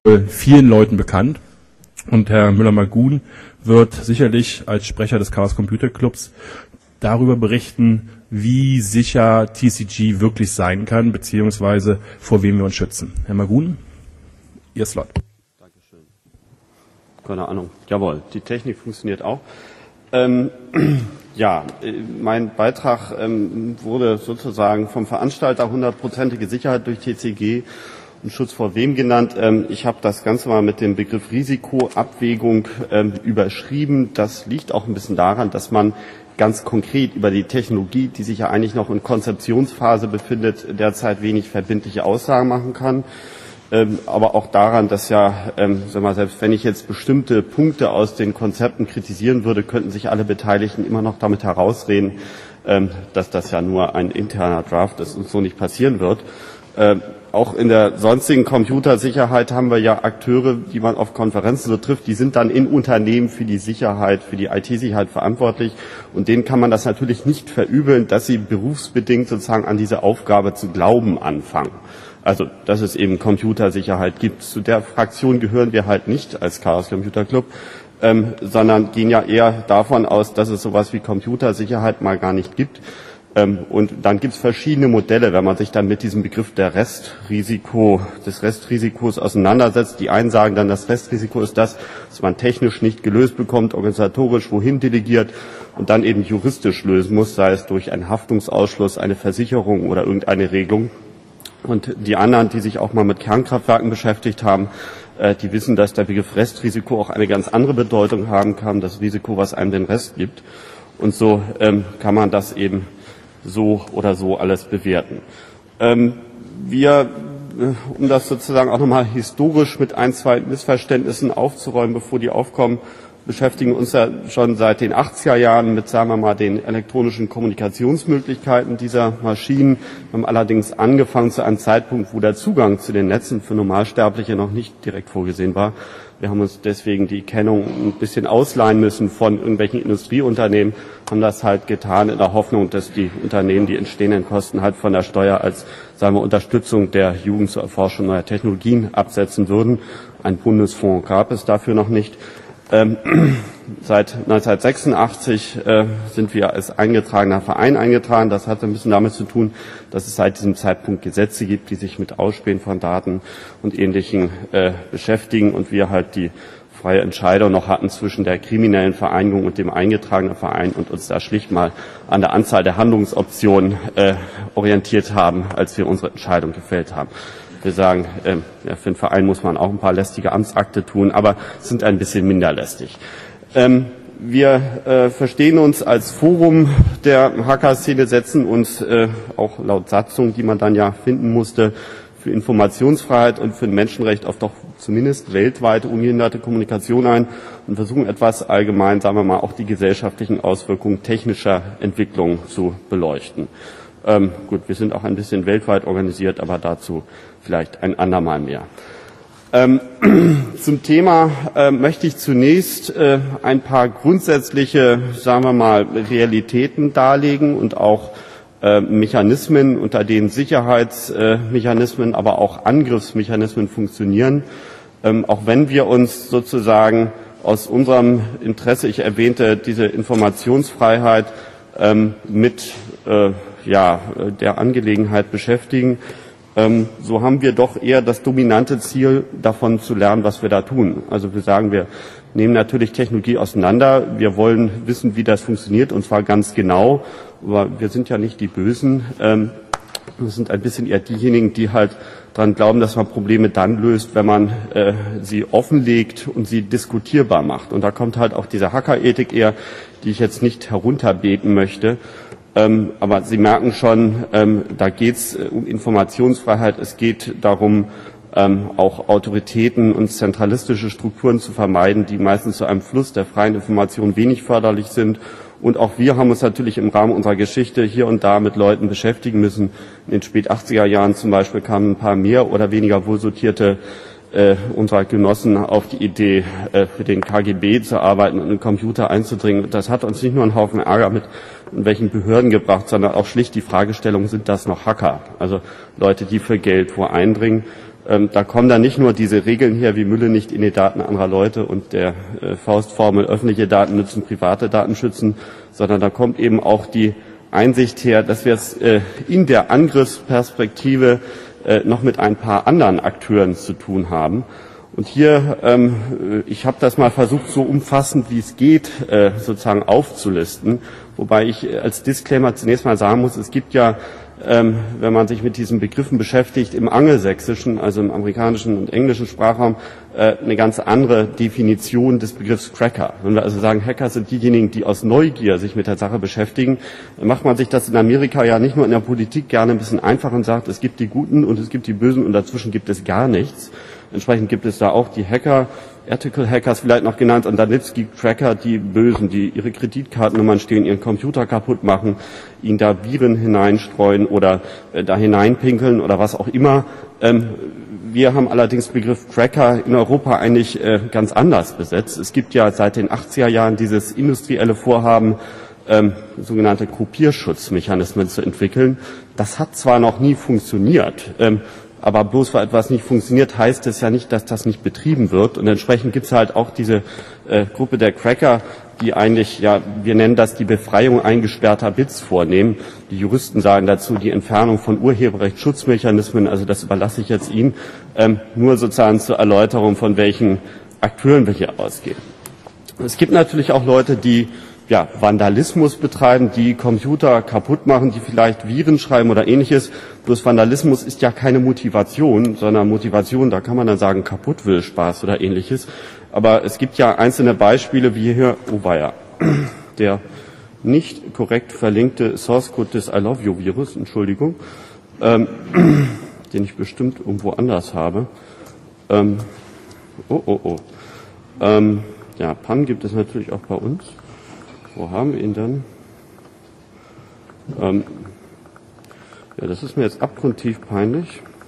vielen Leuten bekannt. Und Herr Müller-Magun wird sicherlich als Sprecher des Chaos Computer Clubs darüber berichten, wie sicher TCG wirklich sein kann, beziehungsweise vor wem wir uns schützen. Herr Magun, Ihr Slot. Dankeschön. Keine Ahnung. Jawohl, die Technik funktioniert auch. Ja, mein Beitrag wurde sozusagen vom Veranstalter 100%ige Sicherheit durch TCG und Schutz vor wem genannt. Ich habe das Ganze mal mit dem Begriff Risikoabwägung überschrieben. Das liegt auch ein bisschen daran, dass man ganz konkret über die Technologie, die sich ja eigentlich noch in Konzeptionsphase befindet, derzeit wenig verbindliche Aussagen machen kann. Aber auch daran, dass ja, selbst wenn ich jetzt bestimmte Punkte aus den Konzepten kritisieren würde, könnten sich alle Beteiligten immer noch damit herausreden, dass das ja nur ein interner Draft ist und so nicht passieren wird. Auch in der sonstigen Computersicherheit haben wir ja Akteure, die man auf Konferenzen so trifft, die sind dann in Unternehmen für die Sicherheit, für die IT-Sicherheit verantwortlich. Und denen kann man das natürlich nicht verübeln, dass sie berufsbedingt sozusagen an diese Aufgabe zu glauben anfangen. Also, dass es eben Computersicherheit gibt. Zu der Fraktion gehören wir halt nicht als Chaos Computer Club, sondern gehen ja eher davon aus, dass es sowas wie Computersicherheit mal gar nicht gibt. Und dann gibt es verschiedene Modelle, wenn man sich dann mit diesem Begriff des Restrisikos auseinandersetzt. Die einen sagen dann, das Restrisiko ist das, was man technisch nicht gelöst bekommt, organisatorisch wohin delegiert und dann eben juristisch lösen muss, sei es durch einen Haftungsausschluss, eine Versicherung oder irgendeine Regelung. Und die anderen, die sich auch mal mit Kernkraftwerken beschäftigt haben, die wissen, dass der Begriff Restrisiko auch eine ganz andere Bedeutung haben kann, das Risiko, was einem den Rest gibt. Und so kann man das eben so oder so alles bewerten. Wir, um das sozusagen auch nochmal historisch mit ein, zwei Missverständnissen aufzuräumen, bevor die aufkommen, beschäftigen uns ja schon seit den 80er Jahren mit, sagen wir mal, den elektronischen Kommunikationsmöglichkeiten dieser Maschinen. Wir haben allerdings angefangen zu einem Zeitpunkt, wo der Zugang zu den Netzen für Normalsterbliche noch nicht direkt vorgesehen war. Wir haben uns deswegen die Kennung ein bisschen ausleihen müssen von irgendwelchen Industrieunternehmen, haben das halt getan in der Hoffnung, dass die Unternehmen die entstehenden Kosten halt von der Steuer als, sagen wir, Unterstützung der Jugend zur Erforschung neuer Technologien absetzen würden. Ein Bundesfonds gab es dafür noch nicht. Seit 1986 sind wir als eingetragener Verein eingetragen. Das hat ein bisschen damit zu tun, dass es seit diesem Zeitpunkt Gesetze gibt, die sich mit Ausspähen von Daten und Ähnlichem beschäftigen und wir halt die freie Entscheidung noch hatten zwischen der kriminellen Vereinigung und dem eingetragenen Verein und uns da schlicht mal an der Anzahl der Handlungsoptionen orientiert haben, als wir unsere Entscheidung gefällt haben. Wir sagen, für einen Verein muss man auch ein paar lästige Amtsakte tun, aber sind ein bisschen minder lästig. Wir verstehen uns als Forum der Hacker-Szene, setzen uns auch laut Satzung, die man dann ja finden musste, für Informationsfreiheit und für ein Menschenrecht auf doch zumindest weltweite ungehinderte Kommunikation ein und versuchen etwas allgemein, sagen wir mal, auch die gesellschaftlichen Auswirkungen technischer Entwicklungen zu beleuchten. Gut, wir sind auch ein bisschen weltweit organisiert, aber dazu vielleicht ein andermal mehr. Zum Thema möchte ich zunächst ein paar grundsätzliche, sagen wir mal, Realitäten darlegen und auch Mechanismen, unter denen Sicherheitsmechanismen, aber auch Angriffsmechanismen funktionieren. Auch wenn wir uns sozusagen aus unserem Interesse, ich erwähnte diese Informationsfreiheit, mit der Angelegenheit beschäftigen, so haben wir doch eher das dominante Ziel, davon zu lernen, was wir da tun. Also wir sagen, wir nehmen natürlich Technologie auseinander, wir wollen wissen, wie das funktioniert, und zwar ganz genau, aber wir sind ja nicht die Bösen, wir sind ein bisschen eher diejenigen, die halt daran glauben, dass man Probleme dann löst, wenn man sie offenlegt und sie diskutierbar macht. Und da kommt halt auch diese Hackerethik eher, die ich jetzt nicht herunterbeten möchte. Aber Sie merken schon, da geht es um Informationsfreiheit. Es geht darum, auch Autoritäten und zentralistische Strukturen zu vermeiden, die meistens zu einem Fluss der freien Information wenig förderlich sind. Und auch wir haben uns natürlich im Rahmen unserer Geschichte hier und da mit Leuten beschäftigen müssen. In den spät 80er Jahren zum Beispiel kamen ein paar mehr oder weniger wohlsortierte unserer Genossen auf die Idee, für den KGB zu arbeiten und in den Computer einzudringen. Das hat uns nicht nur einen Haufen Ärger mit welchen Behörden gebracht, sondern auch schlicht die Fragestellung, sind das noch Hacker? Also Leute, die für Geld wo eindringen. Da kommen dann nicht nur diese Regeln her, wie Mülle nicht in die Daten anderer Leute und der Faustformel öffentliche Daten nützen, private Daten schützen, sondern da kommt eben auch die Einsicht her, dass wir es in der Angriffsperspektive noch mit ein paar anderen Akteuren zu tun haben. Und hier, ich habe das mal versucht, so umfassend wie es geht, sozusagen aufzulisten, wobei ich als Disclaimer zunächst mal sagen muss, es gibt ja, wenn man sich mit diesen Begriffen beschäftigt, im angelsächsischen, also im amerikanischen und englischen Sprachraum, eine ganz andere Definition des Begriffs Cracker. Wenn wir also sagen, Hacker sind diejenigen, die aus Neugier sich mit der Sache beschäftigen, dann macht man sich das in Amerika ja nicht nur in der Politik gerne ein bisschen einfach und sagt, es gibt die Guten und es gibt die Bösen und dazwischen gibt es gar nichts. Entsprechend gibt es da auch die Hacker, Ethical Hackers vielleicht noch genannt, und dann es gibt Cracker, die Bösen, die ihre Kreditkartennummern stehlen, ihren Computer kaputt machen, ihnen da Viren hineinstreuen oder da hineinpinkeln oder was auch immer. Wir haben allerdings den Begriff Cracker in Europa eigentlich ganz anders besetzt. Es gibt ja seit den 80er Jahren dieses industrielle Vorhaben, sogenannte Kopierschutzmechanismen zu entwickeln. Das hat zwar noch nie funktioniert, aber bloß weil etwas nicht funktioniert, heißt es ja nicht, dass das nicht betrieben wird. Und entsprechend gibt es halt auch diese Gruppe der Cracker, die eigentlich, ja, wir nennen das die Befreiung eingesperrter Bits vornehmen. Die Juristen sagen dazu die Entfernung von Urheberrechtsschutzmechanismen, also das überlasse ich jetzt Ihnen, nur sozusagen zur Erläuterung, von welchen Akteuren wir hier ausgehen. Es gibt natürlich auch Leute, die Vandalismus betreiben, die Computer kaputt machen, die vielleicht Viren schreiben oder ähnliches. Bloß Vandalismus ist ja keine Motivation, sondern Motivation, da kann man dann sagen, Kaputtwillspaß oder ähnliches. Aber es gibt ja einzelne Beispiele, wie hier, der nicht korrekt verlinkte Source Code des I Love You Virus, Entschuldigung, den ich bestimmt irgendwo anders habe. Pan gibt es natürlich auch bei uns. Wo haben wir ihn dann? Das ist mir jetzt abgrundtief peinlich.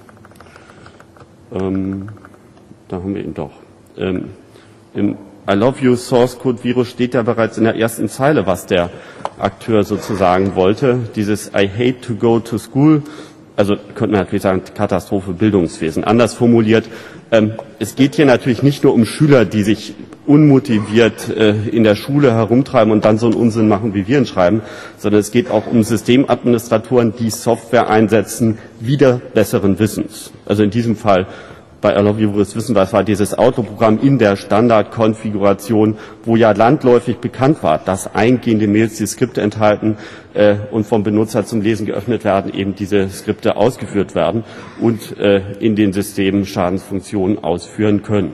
Da haben wir ihn doch. Im I Love You Source Code Virus steht ja bereits in der ersten Zeile, was der Akteur sozusagen wollte. Dieses I hate to go to school. Also könnte man natürlich sagen, Katastrophe Bildungswesen. Anders formuliert, es geht hier natürlich nicht nur um Schüler, die sich unmotiviert in der Schule herumtreiben und dann so einen Unsinn machen wie Viren schreiben, sondern es geht auch um Systemadministratoren, die Software einsetzen, wider besseren Wissens. Also in diesem Fall bei I Love You Virus wissen wir, es war dieses Autoprogramm in der Standardkonfiguration, wo ja landläufig bekannt war, dass eingehende Mails, die Skripte enthalten und vom Benutzer zum Lesen geöffnet werden, eben diese Skripte ausgeführt werden und in den Systemen Schadensfunktionen ausführen können.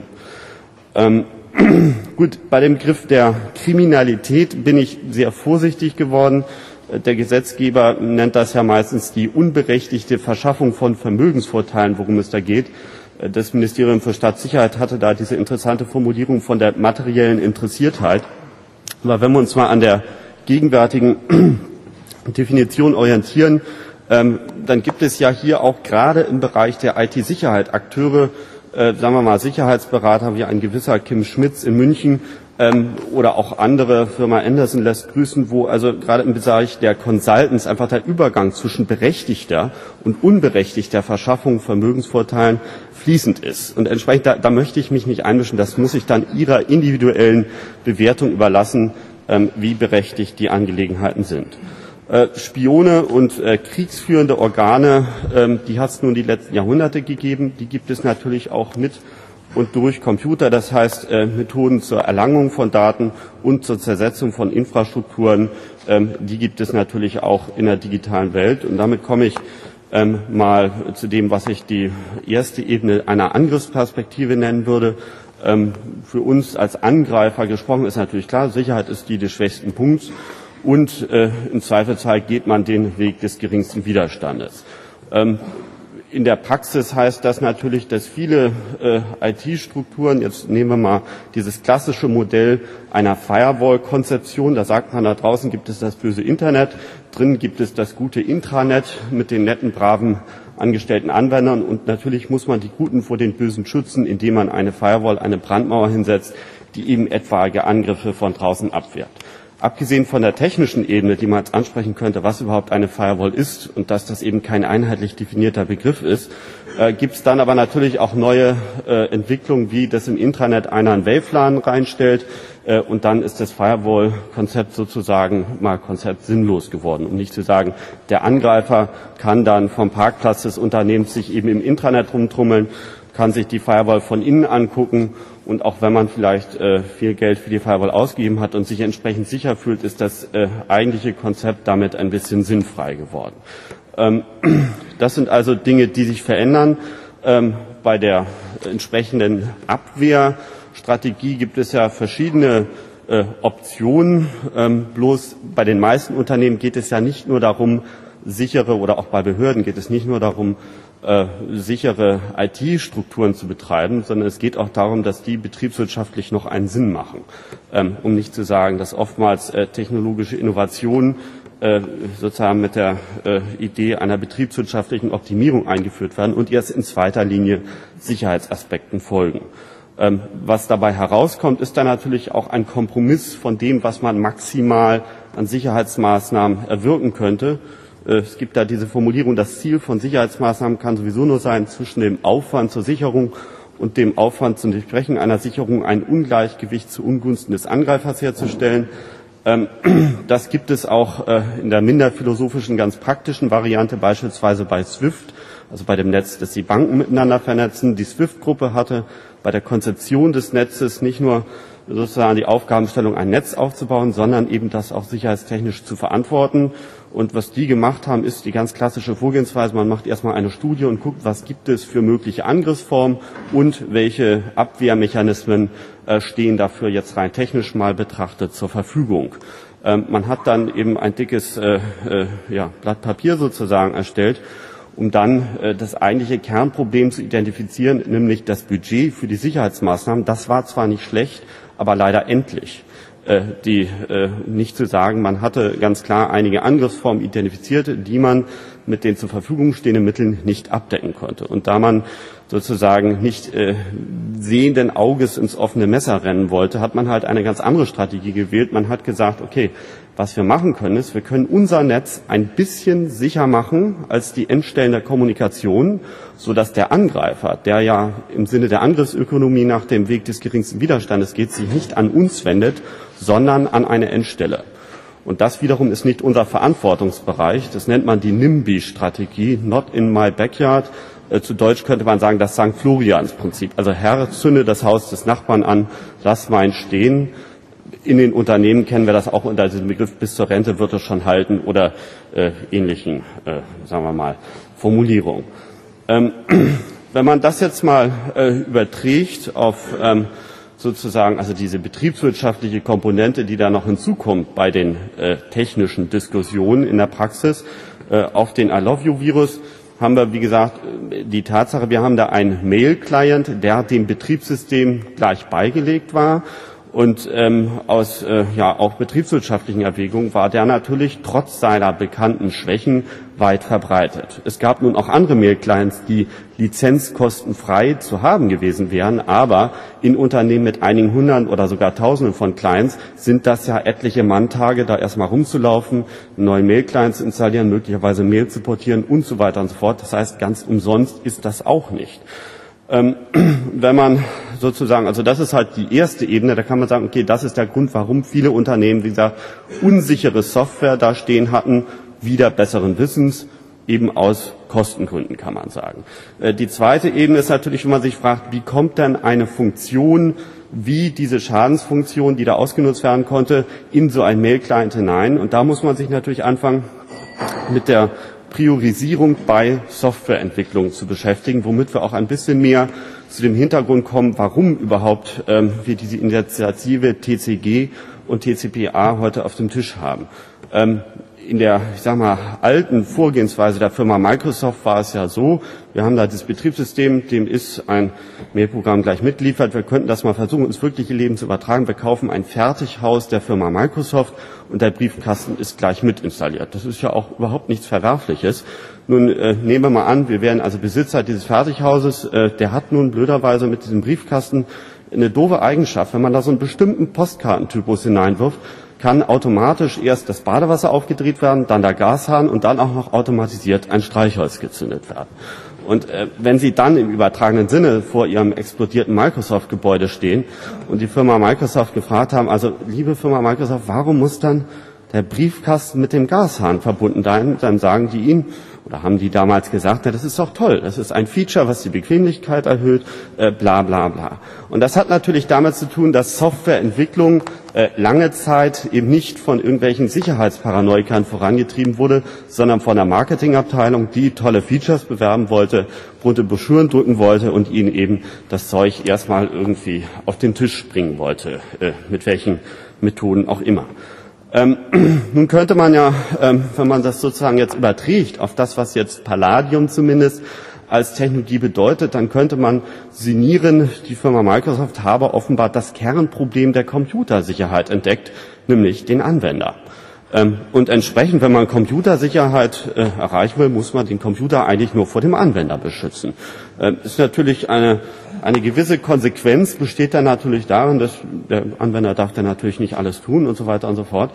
Gut, bei dem Begriff der Kriminalität bin ich sehr vorsichtig geworden. Der Gesetzgeber nennt das ja meistens die unberechtigte Verschaffung von Vermögensvorteilen, worum es da geht. Das Ministerium für Staatssicherheit hatte da diese interessante Formulierung von der materiellen Interessiertheit. Aber wenn wir uns mal an der gegenwärtigen Definition orientieren, dann gibt es ja hier auch gerade im Bereich der IT-Sicherheit Akteure, sagen wir mal Sicherheitsberater wie ein gewisser Kim Schmitz in München oder auch andere, Firma Anderson lässt grüßen, wo also gerade im Bereich der Consultants einfach der Übergang zwischen berechtigter und unberechtigter Verschaffung Vermögensvorteilen fließend ist. Und entsprechend, da möchte ich mich nicht einmischen, das muss ich dann Ihrer individuellen Bewertung überlassen, wie berechtigt die Angelegenheiten sind. Spione und kriegsführende Organe, die hat es nun die letzten Jahrhunderte gegeben, die gibt es natürlich auch mit und durch Computer, das heißt Methoden zur Erlangung von Daten und zur Zersetzung von Infrastrukturen, die gibt es natürlich auch in der digitalen Welt. Und damit komme ich mal zu dem, was ich die erste Ebene einer Angriffsperspektive nennen würde. Für uns als Angreifer gesprochen ist natürlich klar, Sicherheit ist die des schwächsten Punkts und im Zweifelsfall geht man den Weg des geringsten Widerstandes. In der Praxis heißt das natürlich, dass viele IT-Strukturen, jetzt nehmen wir mal dieses klassische Modell einer Firewall-Konzeption, da sagt man, da draußen gibt es das böse Internet, drin gibt es das gute Intranet mit den netten, braven, angestellten Anwendern und natürlich muss man die Guten vor den Bösen schützen, indem man eine Firewall, eine Brandmauer hinsetzt, die eben etwaige Angriffe von draußen abwehrt. Abgesehen von der technischen Ebene, die man jetzt ansprechen könnte, was überhaupt eine Firewall ist und dass das eben kein einheitlich definierter Begriff ist, gibt es dann aber natürlich auch neue Entwicklungen, wie das im Intranet einer einen WLAN reinstellt und dann ist das Firewall-Konzept sozusagen mal Konzept sinnlos geworden. Um nicht zu sagen, der Angreifer kann dann vom Parkplatz des Unternehmens sich eben im Intranet rumtrummeln, kann sich die Firewall von innen angucken und auch wenn man vielleicht viel Geld für die Firewall ausgegeben hat und sich entsprechend sicher fühlt, ist das eigentliche Konzept damit ein bisschen sinnfrei geworden. Das sind also Dinge, die sich verändern. Bei der entsprechenden Abwehrstrategie gibt es ja verschiedene Optionen. Bloß bei den meisten Unternehmen geht es ja nicht nur darum, sichere oder auch bei Behörden geht es nicht nur darum, sichere IT-Strukturen zu betreiben, sondern es geht auch darum, dass die betriebswirtschaftlich noch einen Sinn machen. Um nicht zu sagen, dass oftmals technologische Innovationen sozusagen mit der Idee einer betriebswirtschaftlichen Optimierung eingeführt werden und erst in zweiter Linie Sicherheitsaspekten folgen. Was dabei herauskommt, ist dann natürlich auch ein Kompromiss von dem, was man maximal an Sicherheitsmaßnahmen erwirken könnte. Es gibt da diese Formulierung, das Ziel von Sicherheitsmaßnahmen kann sowieso nur sein, zwischen dem Aufwand zur Sicherung und dem Aufwand zum Durchbrechen einer Sicherung ein Ungleichgewicht zu Ungunsten des Angreifers herzustellen. Das gibt es auch in der minder philosophischen, ganz praktischen Variante, beispielsweise bei SWIFT, also bei dem Netz, das die Banken miteinander vernetzen. Die SWIFT-Gruppe hatte bei der Konzeption des Netzes nicht nur sozusagen die Aufgabenstellung, ein Netz aufzubauen, sondern eben das auch sicherheitstechnisch zu verantworten. Und was die gemacht haben, ist die ganz klassische Vorgehensweise. Man macht erstmal eine Studie und guckt, was gibt es für mögliche Angriffsformen und welche Abwehrmechanismen stehen dafür jetzt rein technisch mal betrachtet zur Verfügung. Man hat dann eben ein dickes Blatt Papier sozusagen erstellt, um dann das eigentliche Kernproblem zu identifizieren, nämlich das Budget für die Sicherheitsmaßnahmen. Das war zwar nicht schlecht, aber leider endlich. Nicht zu sagen, man hatte ganz klar einige Angriffsformen identifiziert, die man mit den zur Verfügung stehenden Mitteln nicht abdecken konnte. Und da man sozusagen nicht sehenden Auges ins offene Messer rennen wollte, hat man halt eine ganz andere Strategie gewählt. Man hat gesagt, okay, was wir machen können, ist, wir können unser Netz ein bisschen sicher machen als die Endstellen der Kommunikation, sodass der Angreifer, der ja im Sinne der Angriffsökonomie nach dem Weg des geringsten Widerstandes geht, sich nicht an uns wendet, sondern an eine Endstelle. Und das wiederum ist nicht unser Verantwortungsbereich. Das nennt man die NIMBY-Strategie, not in my backyard. Zu Deutsch könnte man sagen, das St. Florians-Prinzip. Also Herr, zünde das Haus des Nachbarn an, lass mein stehen. In den Unternehmen kennen wir das auch unter diesem Begriff, bis zur Rente wird es schon halten oder ähnlichen, sagen wir mal, Formulierungen. Wenn man das jetzt mal überträgt auf sozusagen, also diese betriebswirtschaftliche Komponente, die da noch hinzukommt bei den technischen Diskussionen in der Praxis, auf den I Love You Virus, haben wir, wie gesagt, die Tatsache, wir haben da einen Mail-Client, der dem Betriebssystem gleich beigelegt war. Und aus auch betriebswirtschaftlichen Erwägungen war der natürlich trotz seiner bekannten Schwächen weit verbreitet. Es gab nun auch andere Mail-Clients, die lizenzkostenfrei zu haben gewesen wären, aber in Unternehmen mit einigen Hunderten oder sogar Tausenden von Clients sind das ja etliche Manntage, da erstmal rumzulaufen, neue Mail-Clients installieren, möglicherweise Mail zu portieren und so weiter und so fort. Das heißt, ganz umsonst ist das auch nicht. Wenn man sozusagen, also das ist halt die erste Ebene, da kann man sagen, okay, das ist der Grund, warum viele Unternehmen, wie gesagt, unsichere Software da stehen hatten, wieder besseren Wissens, eben aus Kostengründen, kann man sagen. Die zweite Ebene ist natürlich, wenn man sich fragt, wie kommt denn eine Funktion wie diese Schadensfunktion, die da ausgenutzt werden konnte, in so ein Mail-Client hinein? Und da muss man sich natürlich anfangen, mit der Priorisierung bei Softwareentwicklung zu beschäftigen, womit wir auch ein bisschen mehr zu dem Hintergrund kommen, warum überhaupt wir diese Initiative TCG und TCPA heute auf dem Tisch haben. In der, alten Vorgehensweise der Firma Microsoft war es ja so, wir haben da das Betriebssystem, dem ist ein Mailprogramm gleich mitgeliefert. Wir könnten das mal versuchen, ins wirkliche Leben zu übertragen. Wir kaufen ein Fertighaus der Firma Microsoft und der Briefkasten ist gleich mit installiert. Das ist ja auch überhaupt nichts Verwerfliches. Nun nehmen wir mal an, wir wären also Besitzer dieses Fertighauses. Der hat nun blöderweise mit diesem Briefkasten eine doofe Eigenschaft. Wenn man da so einen bestimmten Postkartentypus hineinwirft, kann automatisch erst das Badewasser aufgedreht werden, dann der Gashahn und dann auch noch automatisiert ein Streichholz gezündet werden. Und wenn Sie dann im übertragenen Sinne vor Ihrem explodierten Microsoft-Gebäude stehen und die Firma Microsoft gefragt haben, also liebe Firma Microsoft, warum muss dann der Briefkasten mit dem Gashahn verbunden sein, dann sagen die Ihnen, oder haben die damals gesagt, ja, das ist doch toll, das ist ein Feature, was die Bequemlichkeit erhöht, bla bla bla. Und das hat natürlich damit zu tun, dass Softwareentwicklung lange Zeit eben nicht von irgendwelchen Sicherheitsparanoikern vorangetrieben wurde, sondern von der Marketingabteilung, die tolle Features bewerben wollte, bunte Broschüren drücken wollte und ihnen eben das Zeug erstmal irgendwie auf den Tisch bringen wollte, mit welchen Methoden auch immer. Nun könnte man ja, wenn man das sozusagen jetzt überträgt auf das, was jetzt Palladium zumindest als Technologie bedeutet, dann könnte man sinnieren, die Firma Microsoft habe offenbar das Kernproblem der Computersicherheit entdeckt, nämlich den Anwender. Und entsprechend, wenn man Computersicherheit erreichen will, muss man den Computer eigentlich nur vor dem Anwender beschützen. Ist natürlich eine gewisse Konsequenz besteht dann natürlich darin, dass der Anwender darf dann natürlich nicht alles tun und so weiter und so fort.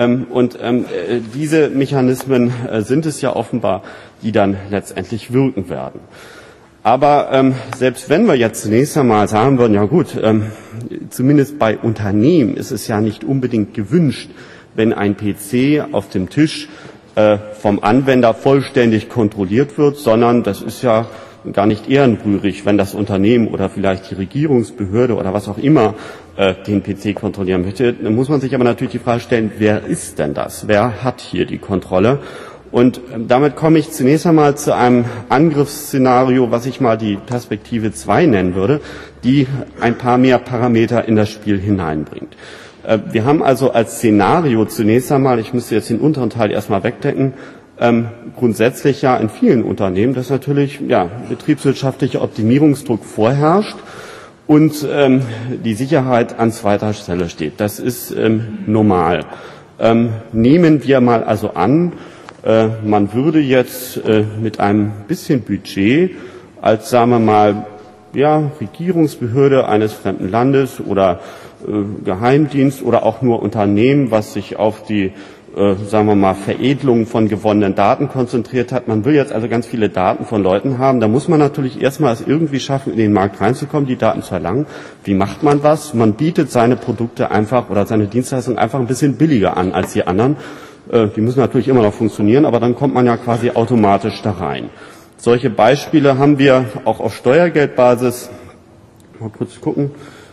Diese Mechanismen sind es ja offenbar, die dann letztendlich wirken werden. Aber selbst wenn wir jetzt zunächst einmal sagen würden, ja gut, zumindest bei Unternehmen ist es ja nicht unbedingt gewünscht, wenn ein PC auf dem Tisch vom Anwender vollständig kontrolliert wird, sondern das ist ja gar nicht ehrenrührig, wenn das Unternehmen oder vielleicht die Regierungsbehörde oder was auch immer den PC kontrollieren möchte. Dann muss man sich aber natürlich die Frage stellen, wer ist denn das? Wer hat hier die Kontrolle? Und damit komme ich zunächst einmal zu einem Angriffsszenario, was ich mal die Perspektive 2 nennen würde, die ein paar mehr Parameter in das Spiel hineinbringt. Wir haben also als Szenario zunächst einmal, ich müsste jetzt den unteren Teil erstmal wegdecken, grundsätzlich ja in vielen Unternehmen, dass natürlich betriebswirtschaftlicher Optimierungsdruck vorherrscht und die Sicherheit an zweiter Stelle steht. Das ist normal. Nehmen wir mal also an, man würde jetzt mit einem bisschen Budget als, sagen wir mal, Regierungsbehörde eines fremden Landes oder Geheimdienst oder auch nur Unternehmen, was sich auf die sagen wir mal, Veredelung von gewonnenen Daten konzentriert hat. Man will jetzt also ganz viele Daten von Leuten haben. Da muss man natürlich erstmal es irgendwie schaffen, in den Markt reinzukommen, die Daten zu erlangen. Wie macht man was? Man bietet seine Produkte einfach oder seine Dienstleistungen einfach ein bisschen billiger an als die anderen. Die müssen natürlich immer noch funktionieren, aber dann kommt man ja quasi automatisch da rein. Solche Beispiele haben wir auch auf Steuergeldbasis. Mal kurz gucken.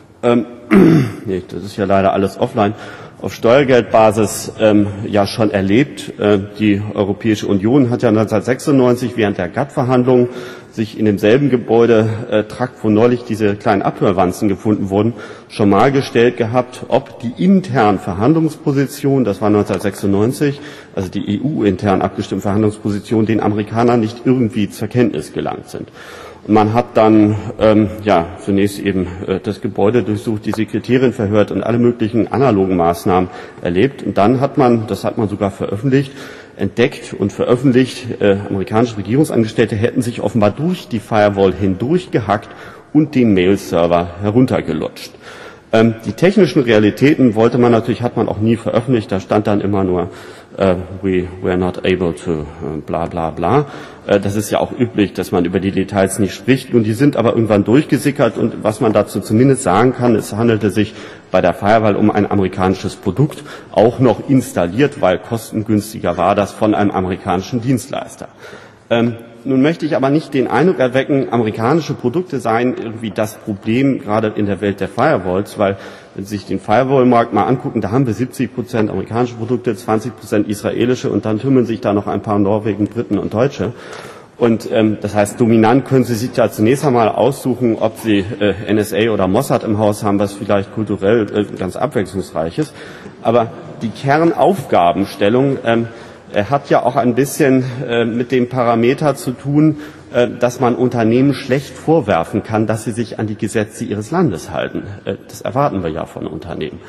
Nee, das ist ja leider alles offline. Auf Steuergeldbasis ja schon erlebt. Die Europäische Union hat ja 1996 während der GATT-Verhandlungen sich in demselben Gebäudetrakt, wo neulich diese kleinen Abhörwanzen gefunden wurden, schon mal gestellt gehabt, ob die internen Verhandlungspositionen, das war 1996, also die EU-intern abgestimmten Verhandlungspositionen, den Amerikanern nicht irgendwie zur Kenntnis gelangt sind. Und man hat dann zunächst eben das Gebäude durchsucht, die Sekretärin verhört und alle möglichen analogen Maßnahmen erlebt. Und dann hat man, das hat man sogar veröffentlicht, entdeckt und veröffentlicht, amerikanische Regierungsangestellte hätten sich offenbar durch die Firewall hindurch gehackt und den Mail-Server heruntergelutscht. Die technischen Realitäten hat man auch nie veröffentlicht, da stand dann immer nur we were not able to bla bla bla. Das ist ja auch üblich, dass man über die Details nicht spricht. Und die sind aber irgendwann durchgesickert. Und was man dazu zumindest sagen kann, es handelte sich bei der Firewall um ein amerikanisches Produkt, auch noch installiert, weil kostengünstiger war das von einem amerikanischen Dienstleister. Nun möchte ich aber nicht den Eindruck erwecken, amerikanische Produkte seien irgendwie das Problem, gerade in der Welt der Firewalls, weil wenn Sie sich den Firewall-Markt mal angucken, da haben wir 70% amerikanische Produkte, 20% israelische und dann tümmeln sich da noch ein paar Norwegen, Briten und Deutsche. Und das heißt, dominant können Sie sich da zunächst einmal aussuchen, ob Sie NSA oder Mossad im Haus haben, was vielleicht kulturell ganz abwechslungsreich ist. Aber die Kernaufgabenstellung hat ja auch ein bisschen mit dem Parameter zu tun, dass man Unternehmen schlecht vorwerfen kann, dass sie sich an die Gesetze ihres Landes halten. Das erwarten wir ja von Unternehmen.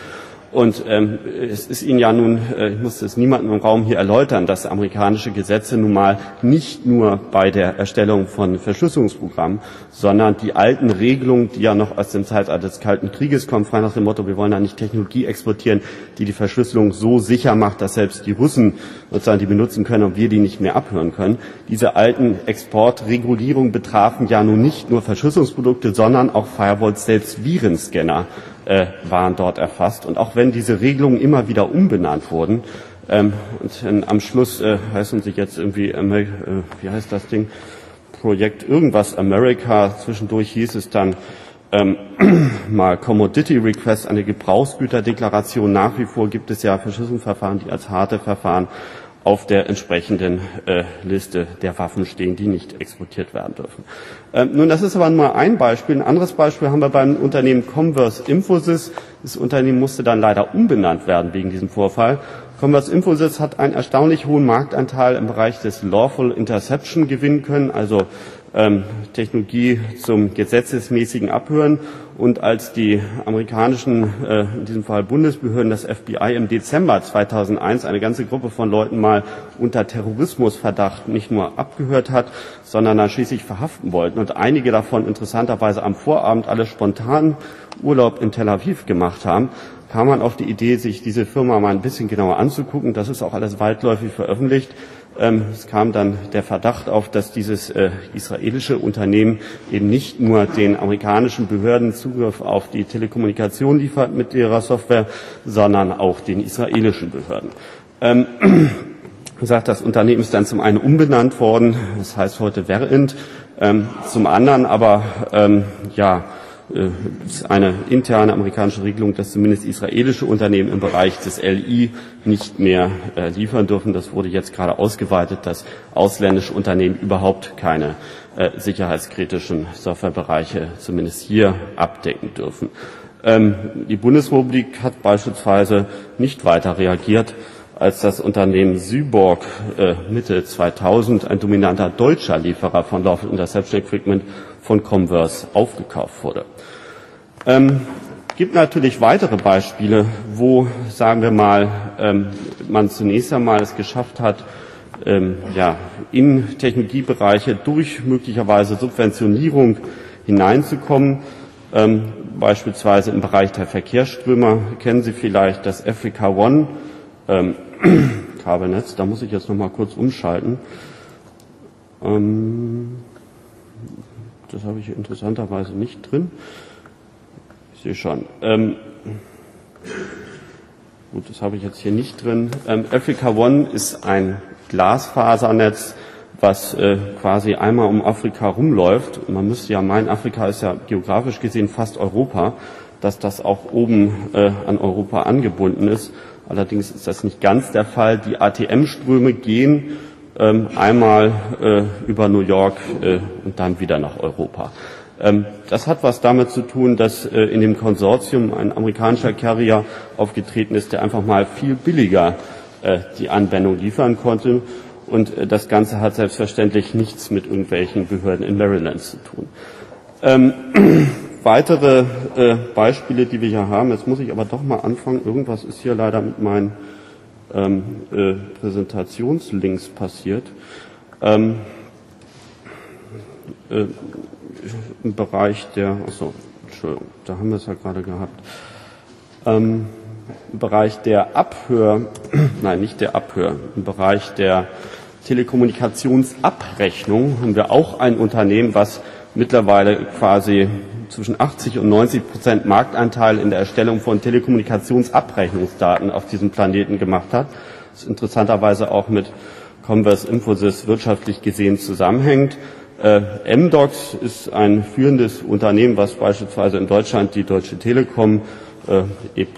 Und es ist Ihnen ja nun, ich muss es niemandem im Raum hier erläutern, dass amerikanische Gesetze nun mal nicht nur bei der Erstellung von Verschlüsselungsprogrammen, sondern die alten Regelungen, die ja noch aus dem Zeitalter des Kalten Krieges kommen, frei nach dem Motto, wir wollen da nicht Technologie exportieren, die die Verschlüsselung so sicher macht, dass selbst die Russen sozusagen die benutzen können und wir die nicht mehr abhören können. Diese alten Exportregulierungen betrafen ja nun nicht nur Verschlüsselungsprodukte, sondern auch Firewalls, selbst Virenscanner waren dort erfasst. Und auch wenn diese Regelungen immer wieder umbenannt wurden, und am Schluss heißen sie jetzt irgendwie, wie heißt das Ding? Projekt irgendwas America. Zwischendurch hieß es dann mal Commodity Request, eine Gebrauchsgüterdeklaration. Nach wie vor gibt es ja Verschlüsselungsverfahren, die als harte Verfahren auf der entsprechenden Liste der Waffen stehen, die nicht exportiert werden dürfen. Nun, das ist aber nur ein Beispiel. Ein anderes Beispiel haben wir beim Unternehmen Comverse Infosys. Das Unternehmen musste dann leider umbenannt werden wegen diesem Vorfall. Comverse Infosys hat einen erstaunlich hohen Marktanteil im Bereich des Lawful Interception gewinnen können, also Technologie zum gesetzesmäßigen Abhören. Und als die amerikanischen, in diesem Fall Bundesbehörden, das FBI im Dezember 2001 eine ganze Gruppe von Leuten mal unter Terrorismusverdacht nicht nur abgehört hat, sondern dann schließlich verhaften wollten und einige davon interessanterweise am Vorabend alle spontan Urlaub in Tel Aviv gemacht haben, kam man auf die Idee, sich diese Firma mal ein bisschen genauer anzugucken. Das ist auch alles weitläufig veröffentlicht. Es kam dann der Verdacht auf, dass dieses israelische Unternehmen eben nicht nur den amerikanischen Behörden Zugriff auf die Telekommunikation liefert mit ihrer Software, sondern auch den israelischen Behörden. Das Unternehmen ist dann zum einen umbenannt worden, das heißt heute Verint, zum anderen aber ist eine interne amerikanische Regelung, dass zumindest israelische Unternehmen im Bereich des LI nicht mehr liefern dürfen. Das wurde jetzt gerade ausgeweitet, dass ausländische Unternehmen überhaupt keine sicherheitskritischen Softwarebereiche zumindest hier abdecken dürfen. Die Bundesrepublik hat beispielsweise nicht weiter reagiert, als das Unternehmen Syborg Mitte 2000, ein dominanter deutscher Lieferer von Lawful Interception Equipment, von Comverse aufgekauft wurde. Gibt natürlich weitere Beispiele, wo, sagen wir mal, man zunächst einmal es geschafft hat, in Technologiebereiche durch möglicherweise Subventionierung hineinzukommen. Beispielsweise im Bereich der Verkehrsströme kennen Sie vielleicht das Africa One Kabelnetz. Da muss ich jetzt noch mal kurz umschalten. Das habe ich interessanterweise nicht drin. Ich sehe schon. Gut, das habe ich jetzt hier nicht drin. Africa One ist ein Glasfasernetz, was quasi einmal um Afrika rumläuft. Und man müsste ja meinen, Afrika ist ja geografisch gesehen fast Europa, dass das auch oben an Europa angebunden ist. Allerdings ist das nicht ganz der Fall. Die ATM-Ströme gehen einmal über New York und dann wieder nach Europa. Das hat was damit zu tun, dass in dem Konsortium ein amerikanischer Carrier aufgetreten ist, der einfach mal viel billiger die Anwendung liefern konnte. Und das Ganze hat selbstverständlich nichts mit irgendwelchen Behörden in Maryland zu tun. Weitere Beispiele, die wir hier haben, jetzt muss ich aber doch mal anfangen. Irgendwas ist hier leider mit meinen Präsentationslinks passiert. Im Bereich der, Entschuldigung, da haben wir es ja gerade gehabt. Im Bereich der im Bereich der Telekommunikationsabrechnung haben wir auch ein Unternehmen, was mittlerweile quasi zwischen 80 und 90% Marktanteil in der Erstellung von Telekommunikationsabrechnungsdaten auf diesem Planeten gemacht hat. Das interessanterweise auch mit Comverse Infosys wirtschaftlich gesehen zusammenhängt. Amdocs ist ein führendes Unternehmen, was beispielsweise in Deutschland die Deutsche Telekom, E+,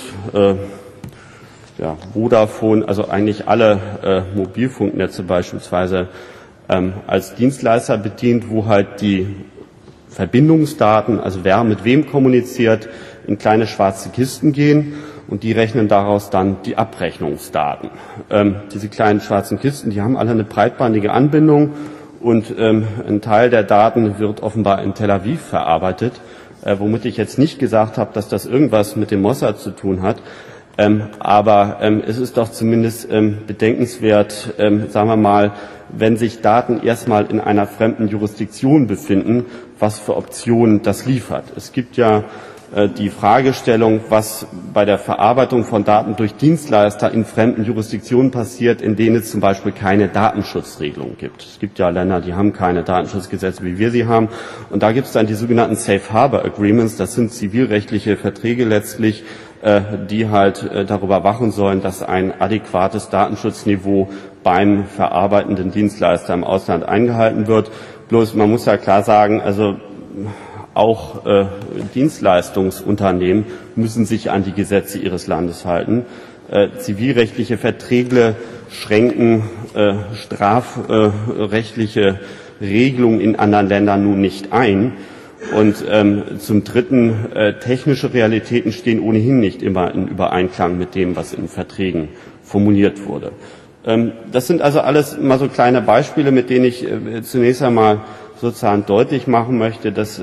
Vodafone, also eigentlich alle Mobilfunknetze beispielsweise als Dienstleister bedient, wo halt die Verbindungsdaten, also wer mit wem kommuniziert, in kleine schwarze Kisten gehen und die rechnen daraus dann die Abrechnungsdaten. Diese kleinen schwarzen Kisten, die haben alle eine breitbandige Anbindung und ein Teil der Daten wird offenbar in Tel Aviv verarbeitet. womit ich jetzt nicht gesagt habe, dass das irgendwas mit dem Mossad zu tun hat. Aber es ist doch zumindest bedenkenswert, sagen wir mal, wenn sich Daten erstmal in einer fremden Jurisdiktion befinden, was für Optionen das liefert. Es gibt ja die Fragestellung, was bei der Verarbeitung von Daten durch Dienstleister in fremden Jurisdiktionen passiert, in denen es zum Beispiel keine Datenschutzregelung gibt. Es gibt ja Länder, die haben keine Datenschutzgesetze, wie wir sie haben. Und da gibt es dann die sogenannten Safe Harbor Agreements. Das sind zivilrechtliche Verträge letztlich, die halt darüber wachen sollen, dass ein adäquates Datenschutzniveau beim verarbeitenden Dienstleister im Ausland eingehalten wird. Bloß man muss ja klar sagen, also auch Dienstleistungsunternehmen müssen sich an die Gesetze ihres Landes halten. Zivilrechtliche Verträge schränken strafrechtliche Regelungen in anderen Ländern nun nicht ein. Und zum Dritten, technische Realitäten stehen ohnehin nicht immer in Übereinklang mit dem, was in Verträgen formuliert wurde. Das sind also alles mal so kleine Beispiele, mit denen ich zunächst einmal sozusagen deutlich machen möchte, dass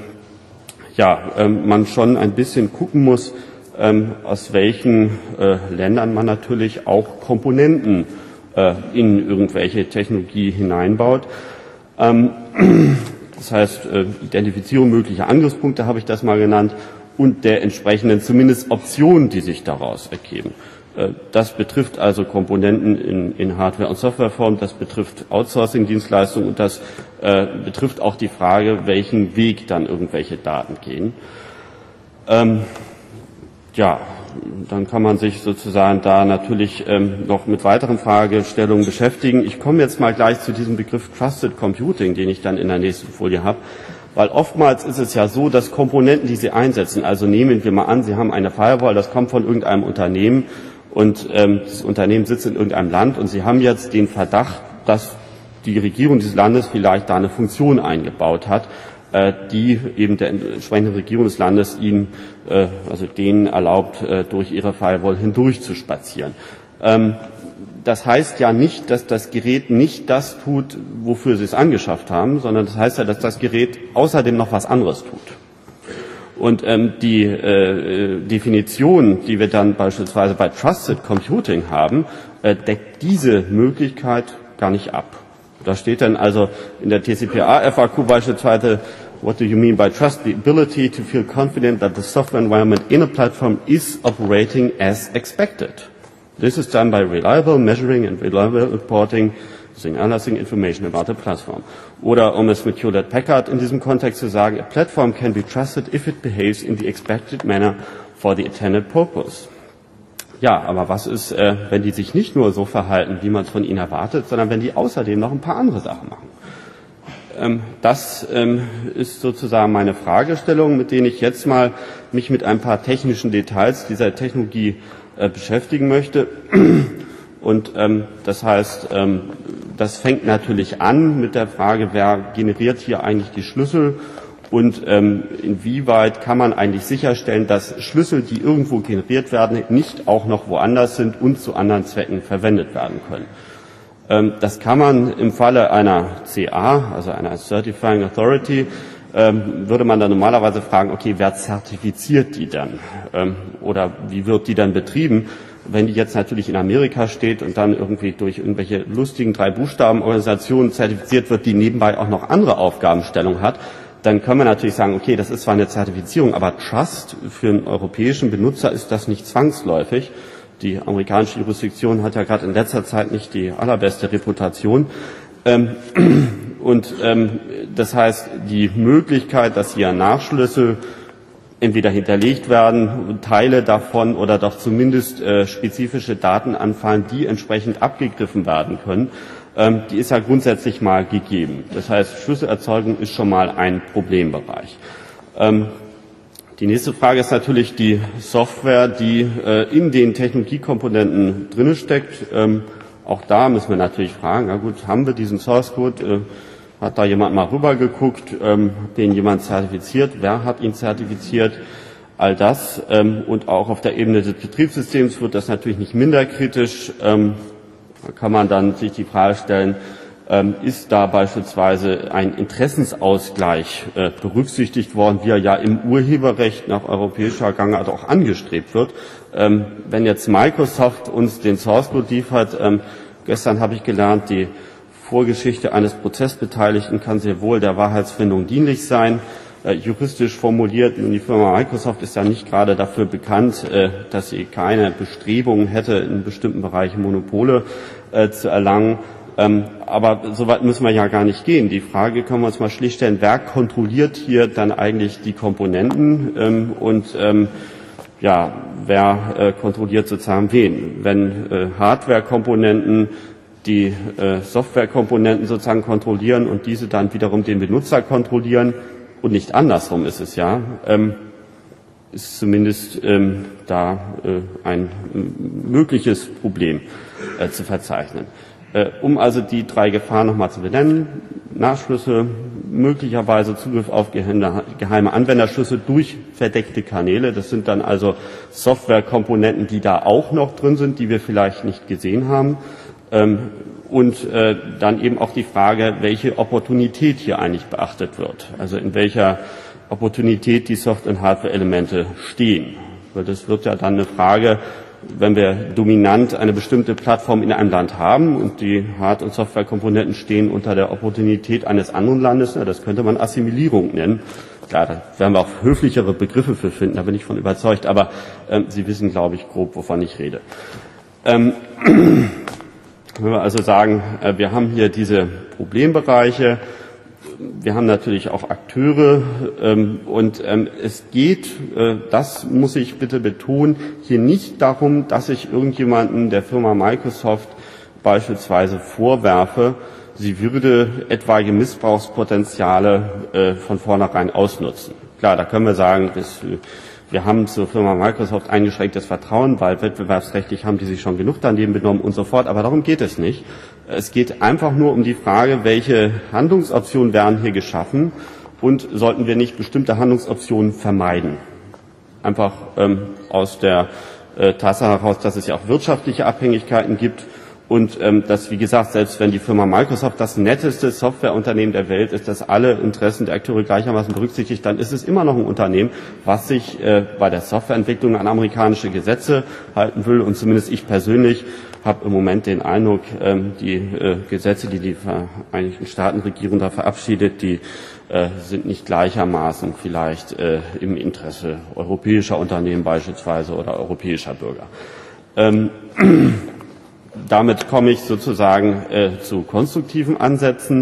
man schon ein bisschen gucken muss, aus welchen Ländern man natürlich auch Komponenten in irgendwelche Technologie hineinbaut. Das heißt, Identifizierung möglicher Angriffspunkte habe ich das mal genannt und der entsprechenden zumindest Optionen, die sich daraus ergeben. Das betrifft also Komponenten in Hardware- und Softwareform, das betrifft Outsourcing-Dienstleistungen und das betrifft auch die Frage, welchen Weg dann irgendwelche Daten gehen. Dann kann man sich sozusagen da natürlich noch mit weiteren Fragestellungen beschäftigen. Ich komme jetzt mal gleich zu diesem Begriff Trusted Computing, den ich dann in der nächsten Folie habe. Weil oftmals ist es ja so, dass Komponenten, die Sie einsetzen, also nehmen wir mal an, Sie haben eine Firewall, das kommt von irgendeinem Unternehmen und das Unternehmen sitzt in irgendeinem Land und Sie haben jetzt den Verdacht, dass die Regierung dieses Landes vielleicht da eine Funktion eingebaut hat, die eben der entsprechenden Regierung des Landes ihnen, also denen erlaubt, durch ihre Firewall hindurch zu spazieren. Das heißt ja nicht, dass das Gerät nicht das tut, wofür Sie es angeschafft haben, sondern das heißt ja, dass das Gerät außerdem noch was anderes tut. Und die Definition, die wir dann beispielsweise bei Trusted Computing haben, deckt diese Möglichkeit gar nicht ab. Da steht dann also in der TCPA-FAQ beispielsweise, what do you mean by trust? The ability to feel confident that the software environment in a platform is operating as expected. This is done by reliable measuring and reliable reporting using analyzing information about the platform. Oder um es mit Hewlett-Packard in diesem Kontext zu sagen, a platform can be trusted if it behaves in the expected manner for the intended purpose. Ja, aber was ist, wenn die sich nicht nur so verhalten, wie man es von ihnen erwartet, sondern wenn die außerdem noch ein paar andere Sachen machen? Das ist sozusagen meine Fragestellung, mit denen ich jetzt mal mich mit ein paar technischen Details dieser Technologie beschäftigen möchte. Und das heißt, das fängt natürlich an mit der Frage, wer generiert hier eigentlich die Schlüssel und inwieweit kann man eigentlich sicherstellen, dass Schlüssel, die irgendwo generiert werden, nicht auch noch woanders sind und zu anderen Zwecken verwendet werden können. Das kann man im Falle einer CA, also einer Certifying Authority, würde man dann normalerweise fragen, okay, wer zertifiziert die dann? Oder wie wird die dann betrieben? Wenn die jetzt natürlich in Amerika steht und dann irgendwie durch irgendwelche lustigen 3-Buchstaben-Organisationen zertifiziert wird, die nebenbei auch noch andere Aufgabenstellungen hat, dann können wir natürlich sagen, okay, das ist zwar eine Zertifizierung, aber Trust für einen europäischen Benutzer ist das nicht zwangsläufig. Die amerikanische Jurisdiktion hat ja gerade in letzter Zeit nicht die allerbeste Reputation. Das heißt, die Möglichkeit, dass hier Nachschlüssel entweder hinterlegt werden, Teile davon oder doch zumindest spezifische Daten anfallen, die entsprechend abgegriffen werden können, die ist ja grundsätzlich mal gegeben. Das heißt, Schlüsselerzeugung ist schon mal ein Problembereich. Die nächste Frage ist natürlich die Software, die in den Technologiekomponenten drinne steckt. Auch da müssen wir natürlich fragen, na gut, haben wir diesen Source Code? Hat da jemand mal rübergeguckt, den jemand zertifiziert? Wer hat ihn zertifiziert? All das. Und auch auf der Ebene des Betriebssystems wird das natürlich nicht minder kritisch. Da kann man dann sich die Frage stellen, ist da beispielsweise ein Interessensausgleich berücksichtigt worden, wie er ja im Urheberrecht nach europäischer Gangart auch angestrebt wird. Wenn jetzt Microsoft uns den Source Code liefert, gestern habe ich gelernt, die Vorgeschichte eines Prozessbeteiligten kann sehr wohl der Wahrheitsfindung dienlich sein. Juristisch formuliert, die Firma Microsoft ist ja nicht gerade dafür bekannt, dass sie keine Bestrebungen hätte, in bestimmten Bereichen Monopole zu erlangen. Aber so weit müssen wir ja gar nicht gehen. Die Frage können wir uns mal schlicht stellen, wer kontrolliert hier dann eigentlich die Komponenten wer kontrolliert sozusagen wen? Wenn Hardware-Komponenten die Software-Komponenten sozusagen kontrollieren und diese dann wiederum den Benutzer kontrollieren, und nicht andersrum ist es ja, ist zumindest da ein mögliches Problem zu verzeichnen. Um also die 3 Gefahren nochmal zu benennen: Nachschlüsse, möglicherweise Zugriff auf geheime Anwenderschlüsse durch verdeckte Kanäle. Das sind dann also Softwarekomponenten, die da auch noch drin sind, die wir vielleicht nicht gesehen haben. Und dann eben auch die Frage, welche Opportunität hier eigentlich beachtet wird. Also in welcher Opportunität die Software- und Hardware-Elemente stehen. Weil das wird ja dann eine Frage, wenn wir dominant eine bestimmte Plattform in einem Land haben und die Hard- und Softwarekomponenten stehen unter der Opportunität eines anderen Landes, das könnte man Assimilierung nennen. Klar, da werden wir auch höflichere Begriffe für finden, da bin ich von überzeugt. Aber Sie wissen, glaube ich, grob, wovon ich rede. Wenn wir also sagen, wir haben hier diese Problembereiche, wir haben natürlich auch Akteure und es geht, das muss ich bitte betonen, hier nicht darum, dass ich irgendjemanden der Firma Microsoft beispielsweise vorwerfe, sie würde etwaige Missbrauchspotenziale von vornherein ausnutzen. Klar, da können wir sagen, wir haben zur Firma Microsoft eingeschränktes Vertrauen, weil wettbewerbsrechtlich haben die sich schon genug daneben benommen und so fort. Aber darum geht es nicht. Es geht einfach nur um die Frage, welche Handlungsoptionen werden hier geschaffen und sollten wir nicht bestimmte Handlungsoptionen vermeiden. Einfach aus der Tatsache heraus, dass es ja auch wirtschaftliche Abhängigkeiten gibt. Und dass, wie gesagt, selbst wenn die Firma Microsoft das netteste Softwareunternehmen der Welt ist, das alle Interessen der Akteure gleichermaßen berücksichtigt, dann ist es immer noch ein Unternehmen, was sich bei der Softwareentwicklung an amerikanische Gesetze halten will. Und zumindest ich persönlich habe im Moment den Eindruck, die Gesetze, die die Vereinigten Staaten-Regierung da verabschiedet, die sind nicht gleichermaßen vielleicht im Interesse europäischer Unternehmen beispielsweise oder europäischer Bürger. Damit komme ich sozusagen zu konstruktiven Ansätzen,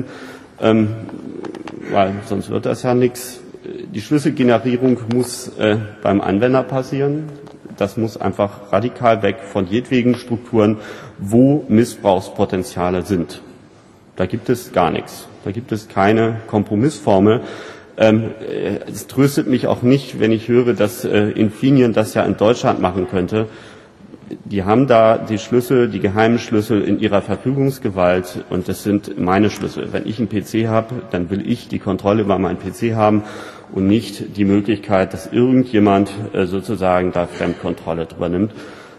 weil sonst wird das ja nichts. Die Schlüsselgenerierung muss beim Anwender passieren. Das muss einfach radikal weg von jedwegen Strukturen, wo Missbrauchspotenziale sind. Da gibt es gar nichts. Da gibt es keine Kompromissformel. Es tröstet mich auch nicht, wenn ich höre, dass Infineon das ja in Deutschland machen könnte. Die haben da die Schlüssel, die geheimen Schlüssel in ihrer Verfügungsgewalt und das sind meine Schlüssel. Wenn ich einen PC habe, dann will ich die Kontrolle über meinen PC haben und nicht die Möglichkeit, dass irgendjemand sozusagen da Fremdkontrolle drüber nimmt.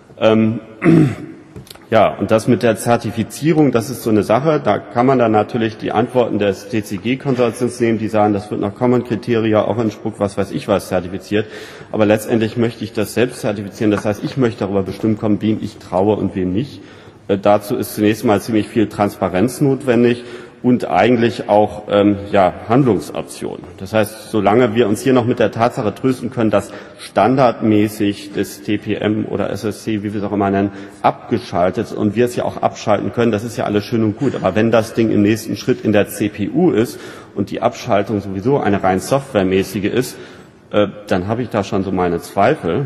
Ja, und das mit der Zertifizierung, das ist so eine Sache. Da kann man dann natürlich die Antworten des TCG-Konsortiums nehmen, die sagen, das wird nach Common Criteria auch in Spruck, was weiß ich was, zertifiziert. Aber letztendlich möchte ich das selbst zertifizieren. Das heißt, ich möchte darüber bestimmen kommen, wem ich traue und wem nicht. Dazu ist zunächst mal ziemlich viel Transparenz notwendig und eigentlich auch Handlungsoptionen. Das heißt, solange wir uns hier noch mit der Tatsache trösten können, dass standardmäßig das TPM oder SSC, wie wir es auch immer nennen, abgeschaltet und wir es ja auch abschalten können, das ist ja alles schön und gut. Aber wenn das Ding im nächsten Schritt in der CPU ist und die Abschaltung sowieso eine rein softwaremäßige ist, dann habe ich da schon so meine Zweifel.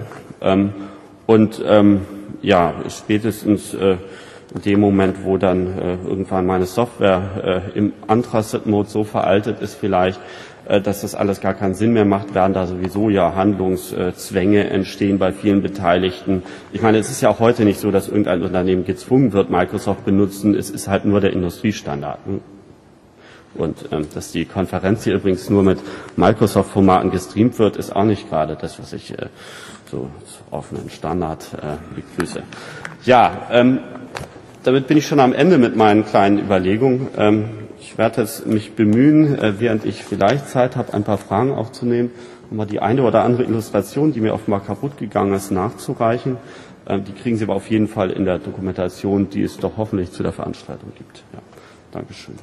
Spätestens in dem Moment, wo dann irgendwann meine Software im Untrusted-Mode so veraltet ist vielleicht, dass das alles gar keinen Sinn mehr macht, werden da sowieso ja Handlungszwänge entstehen bei vielen Beteiligten. Ich meine, es ist ja auch heute nicht so, dass irgendein Unternehmen gezwungen wird, Microsoft benutzen. Es ist halt nur der Industriestandard. Und dass die Konferenz hier übrigens nur mit Microsoft-Formaten gestreamt wird, ist auch nicht gerade das, was ich so als offenen Standard begrüße. Ja, Damit bin ich schon am Ende mit meinen kleinen Überlegungen. Ich werde jetzt mich bemühen, während ich vielleicht Zeit habe, ein paar Fragen aufzunehmen, um mal die eine oder andere Illustration, die mir offenbar kaputt gegangen ist, nachzureichen. Die kriegen Sie aber auf jeden Fall in der Dokumentation, die es doch hoffentlich zu der Veranstaltung gibt. Ja, Dankeschön.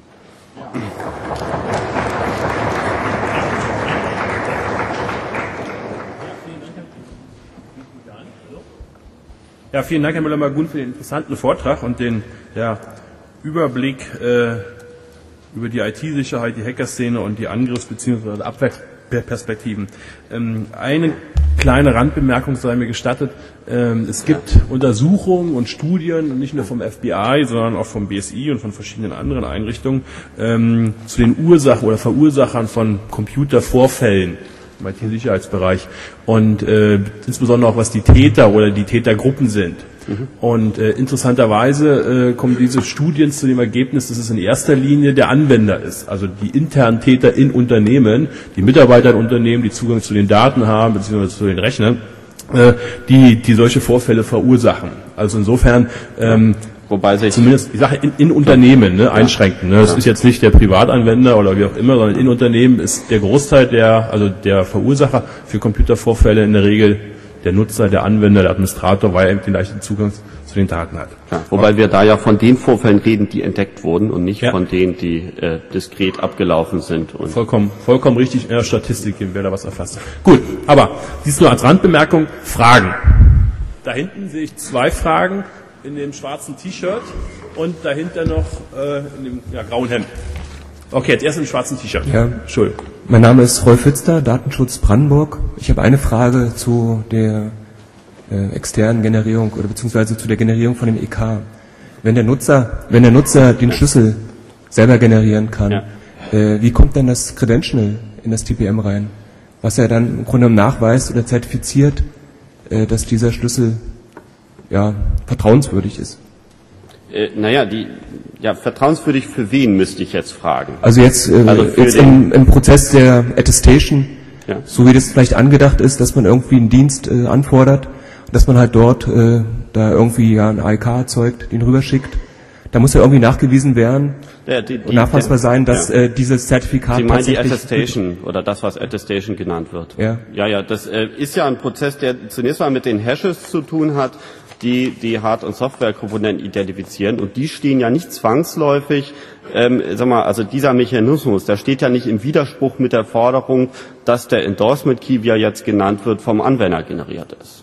Ja, vielen Dank, Herr Müller-Magun, für den interessanten Vortrag und den Überblick über die IT-Sicherheit, die Hackerszene und die Angriffs- bzw. Abwehrperspektiven. Eine kleine Randbemerkung sei mir gestattet. Es gibt Untersuchungen und Studien, nicht nur vom FBI, sondern auch vom BSI und von verschiedenen anderen Einrichtungen, zu den Ursachen oder Verursachern von Computervorfällen im IT-Sicherheitsbereich und insbesondere auch was die Täter oder die Tätergruppen sind. Und interessanterweise kommen diese Studien zu dem Ergebnis, dass es in erster Linie der Anwender ist, also die internen Täter in Unternehmen, die Mitarbeiter in Unternehmen, die Zugang zu den Daten haben, beziehungsweise zu den Rechnern, die solche Vorfälle verursachen. Also insofern wobei sich zumindest, ich sage in Unternehmen einschränken. Das ist jetzt nicht der Privatanwender oder wie auch immer, sondern in Unternehmen ist der Großteil der Verursacher für Computervorfälle in der Regel der Nutzer, der Anwender, der Administrator, weil er den leichten Zugang zu den Daten hat. Ja, wobei wir da ja von den Vorfällen reden, die entdeckt wurden und nicht von denen, die diskret abgelaufen sind. Und vollkommen richtig in der Statistik, wer da was erfasst. Gut, aber dies nur als Randbemerkung. Fragen. Da hinten sehe ich 2 Fragen in dem schwarzen T-Shirt und dahinter noch in dem grauen Hemd. Okay, jetzt erst im schwarzen T-Shirt. Ja, Entschuldigung. Mein Name ist Rolf Hützler, Datenschutz Brandenburg. Ich habe eine Frage zu der externen Generierung oder beziehungsweise zu der Generierung von dem EK. Wenn der Nutzer den Schlüssel selber generieren kann, wie kommt denn das Credential in das TPM rein? Was er dann im Grunde genommen nachweist oder zertifiziert, dass dieser Schlüssel vertrauenswürdig ist. Vertrauenswürdig für wen, müsste ich jetzt fragen? Also jetzt im Prozess der Attestation, so wie das vielleicht angedacht ist, dass man irgendwie einen Dienst anfordert, dass man halt dort da irgendwie ein AEK erzeugt, den rüberschickt. Da muss ja irgendwie nachgewiesen werden und nachweisbar sein, dass dieses Zertifikat Sie meinen die Attestation oder das, was Attestation genannt wird? Ja, das ist ja ein Prozess, der zunächst mal mit den Hashes zu tun hat, die Hard- und Softwarekomponenten identifizieren, und die stehen ja nicht zwangsläufig, also dieser Mechanismus, der steht ja nicht im Widerspruch mit der Forderung, dass der Endorsement Key, wie er jetzt genannt wird, vom Anwender generiert ist.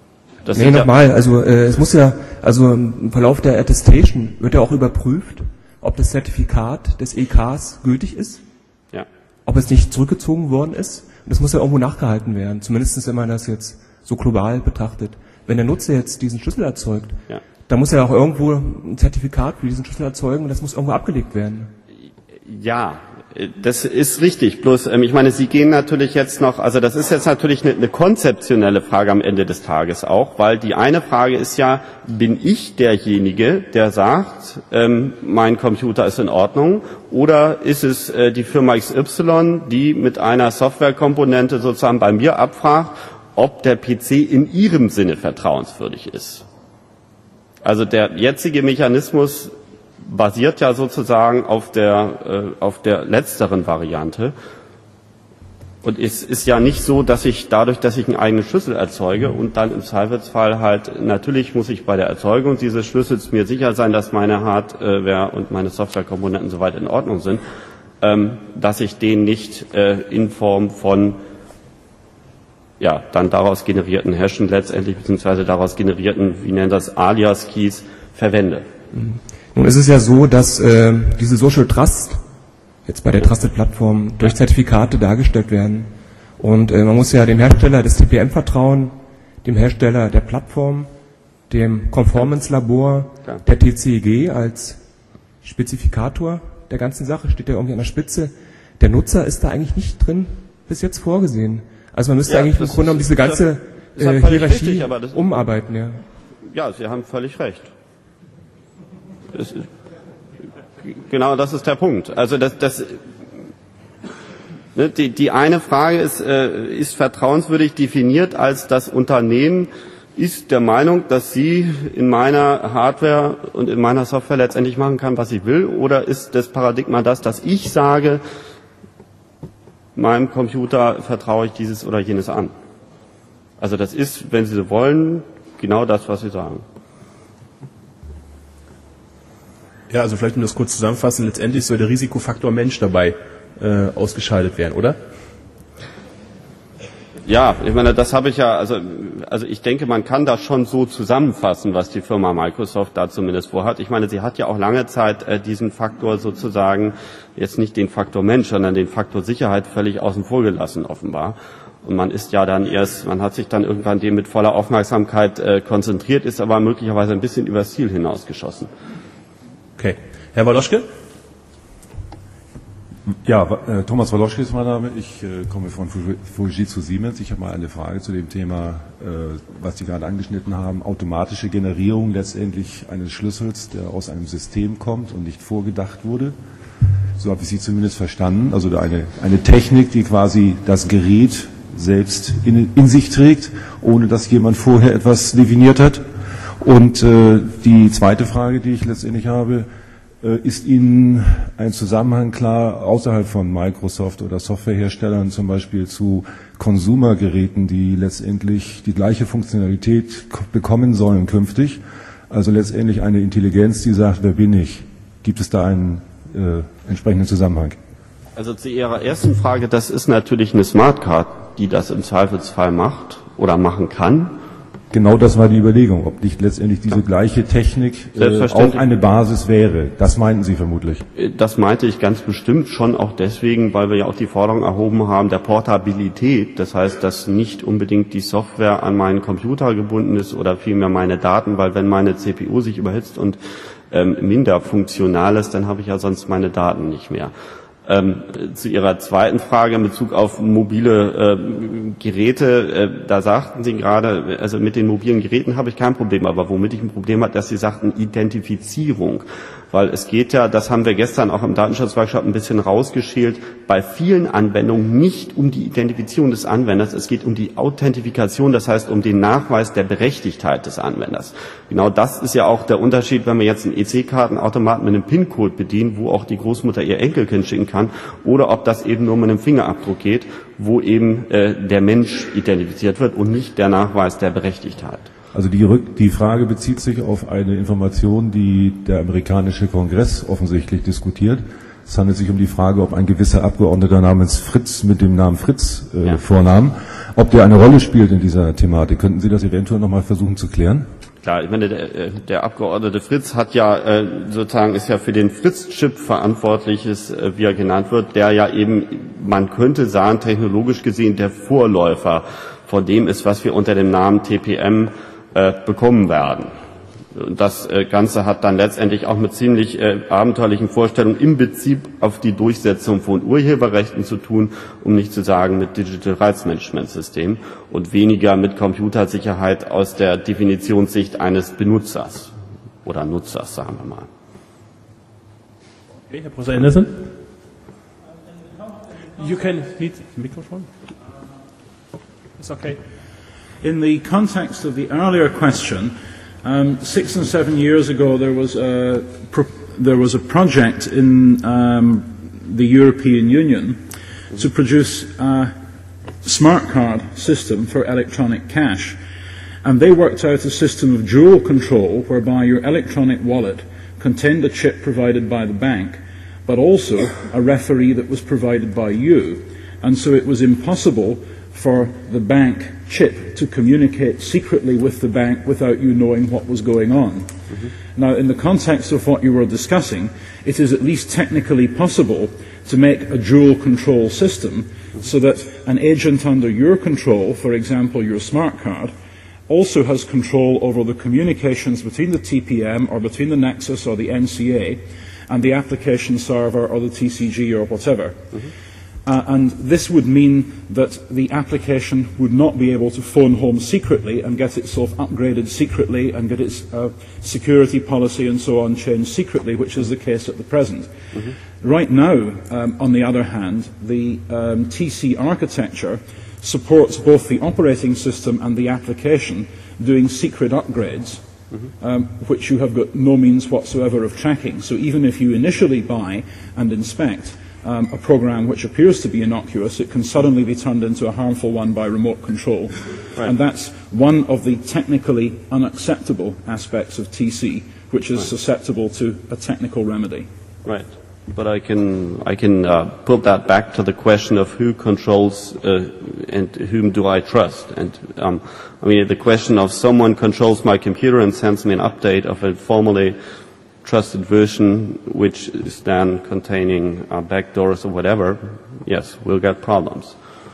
Es muss im Verlauf der Attestation wird ja auch überprüft, ob das Zertifikat des EKs gültig ist, ob es nicht zurückgezogen worden ist, und das muss ja irgendwo nachgehalten werden, zumindest wenn man das jetzt so global betrachtet. Wenn der Nutzer jetzt diesen Schlüssel erzeugt, dann muss er auch irgendwo ein Zertifikat für diesen Schlüssel erzeugen und das muss irgendwo abgelegt werden. Ja, das ist richtig. Bloß, ich meine, Sie gehen natürlich jetzt noch, also das ist jetzt natürlich eine konzeptionelle Frage am Ende des Tages auch, weil die eine Frage ist ja, bin ich derjenige, der sagt, mein Computer ist in Ordnung, oder ist es die Firma XY, die mit einer Softwarekomponente sozusagen bei mir abfragt, ob der PC in ihrem Sinne vertrauenswürdig ist. Also der jetzige Mechanismus basiert ja sozusagen auf der letzteren Variante. Und es ist ja nicht so, dass ich dadurch, dass ich einen eigenen Schlüssel erzeuge und dann im Zweifelsfall halt, natürlich muss ich bei der Erzeugung dieses Schlüssels mir sicher sein, dass meine Hardware und meine Softwarekomponenten soweit in Ordnung sind, dass ich den nicht in Form von dann daraus generierten Hashen letztendlich, beziehungsweise daraus generierten, wie nennt das, Alias-Keys verwende. Nun ist es ja so, dass diese Social Trust jetzt bei der Trusted-Plattform durch Zertifikate dargestellt werden. Und man muss ja dem Hersteller des TPM vertrauen, dem Hersteller der Plattform, dem Conformance-Labor, der TCG als Spezifikator der ganzen Sache, steht ja irgendwie an der Spitze. Der Nutzer ist da eigentlich nicht drin bis jetzt vorgesehen. Also man müsste eigentlich im Grunde genommen diese ganze Hierarchie umarbeiten. Ja, Sie haben völlig recht. Genau, das ist der Punkt. Also die eine Frage ist vertrauenswürdig definiert als das Unternehmen ist der Meinung, dass sie in meiner Hardware und in meiner Software letztendlich machen kann, was sie will? Oder ist das Paradigma das, dass ich sage, meinem Computer vertraue ich dieses oder jenes an? Also das ist, wenn Sie so wollen, genau das, was Sie sagen. Ja, also vielleicht um das kurz zusammenfassen, letztendlich soll der Risikofaktor Mensch dabei ausgeschaltet werden, oder? Ja, ich meine, das habe ich ja, also ich denke, man kann das schon so zusammenfassen, was die Firma Microsoft da zumindest vorhat. Ich meine, sie hat ja auch lange Zeit diesen Faktor sozusagen, jetzt nicht den Faktor Mensch, sondern den Faktor Sicherheit völlig außen vor gelassen, offenbar. Und man ist ja dann man hat sich dann irgendwann dem mit voller Aufmerksamkeit konzentriert, ist aber möglicherweise ein bisschen übers Ziel hinausgeschossen. Okay. Herr Waloschke? Ja, Thomas Waloschke ist mein Name. Ich komme von Fujitsu Siemens. Ich habe mal eine Frage zu dem Thema, was Sie gerade angeschnitten haben. Automatische Generierung letztendlich eines Schlüssels, der aus einem System kommt und nicht vorgedacht wurde. So habe ich Sie zumindest verstanden. Also eine Technik, die quasi das Gerät selbst in sich trägt, ohne dass jemand vorher etwas definiert hat. Und die zweite Frage, die ich letztendlich habe, ist Ihnen ein Zusammenhang klar außerhalb von Microsoft oder Softwareherstellern, zum Beispiel zu Consumer-Geräten, die letztendlich die gleiche Funktionalität bekommen sollen künftig? Also letztendlich eine Intelligenz, die sagt, wer bin ich? Gibt es da einen entsprechenden Zusammenhang? Also zu Ihrer ersten Frage, das ist natürlich eine Smartcard, die das im Zweifelsfall macht oder machen kann. Genau das war die Überlegung, ob nicht letztendlich diese gleiche Technik auch eine Basis wäre. Das meinten Sie vermutlich. Das meinte ich ganz bestimmt schon auch deswegen, weil wir ja auch die Forderung erhoben haben der Portabilität. Das heißt, dass nicht unbedingt die Software an meinen Computer gebunden ist oder vielmehr meine Daten, weil wenn meine CPU sich überhitzt und minder funktional ist, dann habe ich ja sonst meine Daten nicht mehr. Zu Ihrer zweiten Frage in Bezug auf mobile Geräte, da sagten Sie gerade, also mit den mobilen Geräten habe ich kein Problem, aber womit ich ein Problem habe, dass Sie sagten Identifizierung. Weil es geht ja, das haben wir gestern auch im Datenschutzworkshop ein bisschen rausgeschält, bei vielen Anwendungen nicht um die Identifizierung des Anwenders, es geht um die Authentifikation, das heißt um den Nachweis der Berechtigtheit des Anwenders. Genau das ist ja auch der Unterschied, wenn wir jetzt einen EC-Kartenautomaten mit einem PIN-Code bedienen, wo auch die Großmutter ihr Enkelkind schicken kann, oder ob das eben nur mit einem Fingerabdruck geht, wo eben der Mensch identifiziert wird und nicht der Nachweis der Berechtigtheit. Also die Frage bezieht sich auf eine Information, die der amerikanische Kongress offensichtlich diskutiert. Es handelt sich um die Frage, ob ein gewisser Abgeordneter namens Fritz mit dem Namen Fritz vornahm, ob der eine Rolle spielt in dieser Thematik. Könnten Sie das eventuell nochmal versuchen zu klären? Klar, ich meine, der Abgeordnete Fritz hat ja sozusagen ist ja für den Fritz-Chip verantwortlich, wie er genannt wird, der ja eben, man könnte sagen, technologisch gesehen der Vorläufer von dem ist, was wir unter dem Namen TPM bekommen werden. Das Ganze hat dann letztendlich auch mit ziemlich abenteuerlichen Vorstellungen im Prinzip auf die Durchsetzung von Urheberrechten zu tun, um nicht zu sagen mit Digital Rights Management System und weniger mit Computersicherheit aus der Definitionssicht eines Benutzers oder Nutzers, sagen wir mal. Okay, Herr Professor Anderson? You can need the microphone. It's okay. In the context of the earlier question, 6 and 7 years ago there was a project in the European Union to produce a smart card system for electronic cash, and they worked out a system of dual control whereby your electronic wallet contained a chip provided by the bank but also a referee that was provided by you, and so it was impossible for the bank chip to communicate secretly with the bank without you knowing what was going on. Mm-hmm. Now, in the context of what you were discussing, it is at least technically possible to make a dual control system so that an agent under your control, for example your smart card, also has control over the communications between the TPM or between the Nexus or the NCA and the application server or the TCG or whatever. Mm-hmm. And this would mean that the application would not be able to phone home secretly and get itself upgraded secretly and get its security policy and so on changed secretly, which is the case at the present. Mm-hmm. Right now, on the other hand, the TC architecture supports both the operating system and the application doing secret upgrades, which you have got no means whatsoever of tracking. So even if you initially buy and inspect a program which appears to be innocuous, it can suddenly be turned into a harmful one by remote control. Right. And that's one of the technically unacceptable aspects of TC, which is susceptible to a technical remedy. Right. But I can put that back to the question of who controls and whom do I trust. And I mean, the question of someone controls my computer and sends me an update of a formally trusted version, which is then containing backdoors or whatever. Yes, we'll get problems.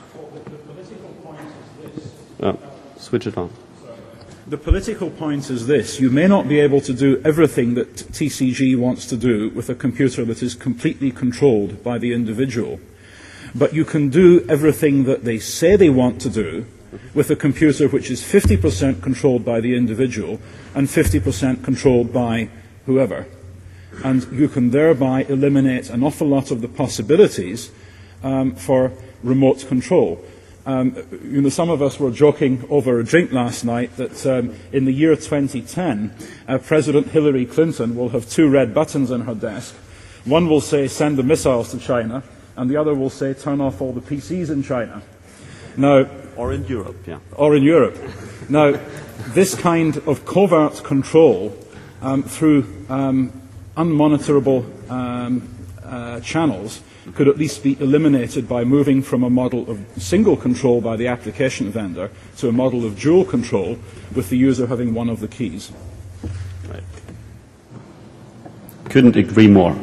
Switch it on. The political point is this: you may not be able to do everything that TCG wants to do with a computer that is completely controlled by the individual, but you can do everything that they say they want to do with a computer which is 50% controlled by the individual and 50% controlled by whoever. And you can thereby eliminate an awful lot of the possibilities for remote control. Some of us were joking over a drink last night that in the year 2010, President Hillary Clinton will have 2 red buttons on her desk. One will say, send the missiles to China, and the other will say, turn off all the PCs in China. Now, or in Europe, yeah. Or in Europe. Now, this kind of covert control through unmonitorable channels could at least be eliminated by moving from a model of single control by the application vendor to a model of dual control with the user having one of the keys. Right. Couldn't agree more.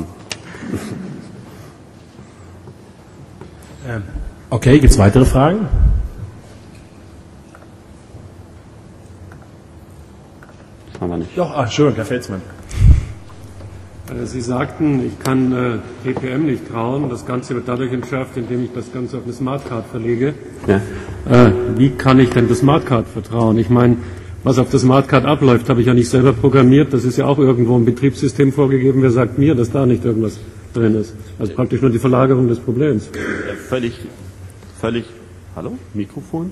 Okay, gibt es weitere Fragen? Das haben wir nicht. Doch, Entschuldigung, Herr Felsmann. Sie sagten, ich kann TPM nicht trauen. Das Ganze wird dadurch entschärft, indem ich das Ganze auf eine Smartcard verlege. Ja. Wie kann ich denn der Smartcard vertrauen? Ich meine, was auf der Smartcard abläuft, habe ich ja nicht selber programmiert. Das ist ja auch irgendwo im Betriebssystem vorgegeben. Wer sagt mir, dass da nicht irgendwas drin ist? Also praktisch nur die Verlagerung des Problems. Völlig. Hallo? Mikrofon?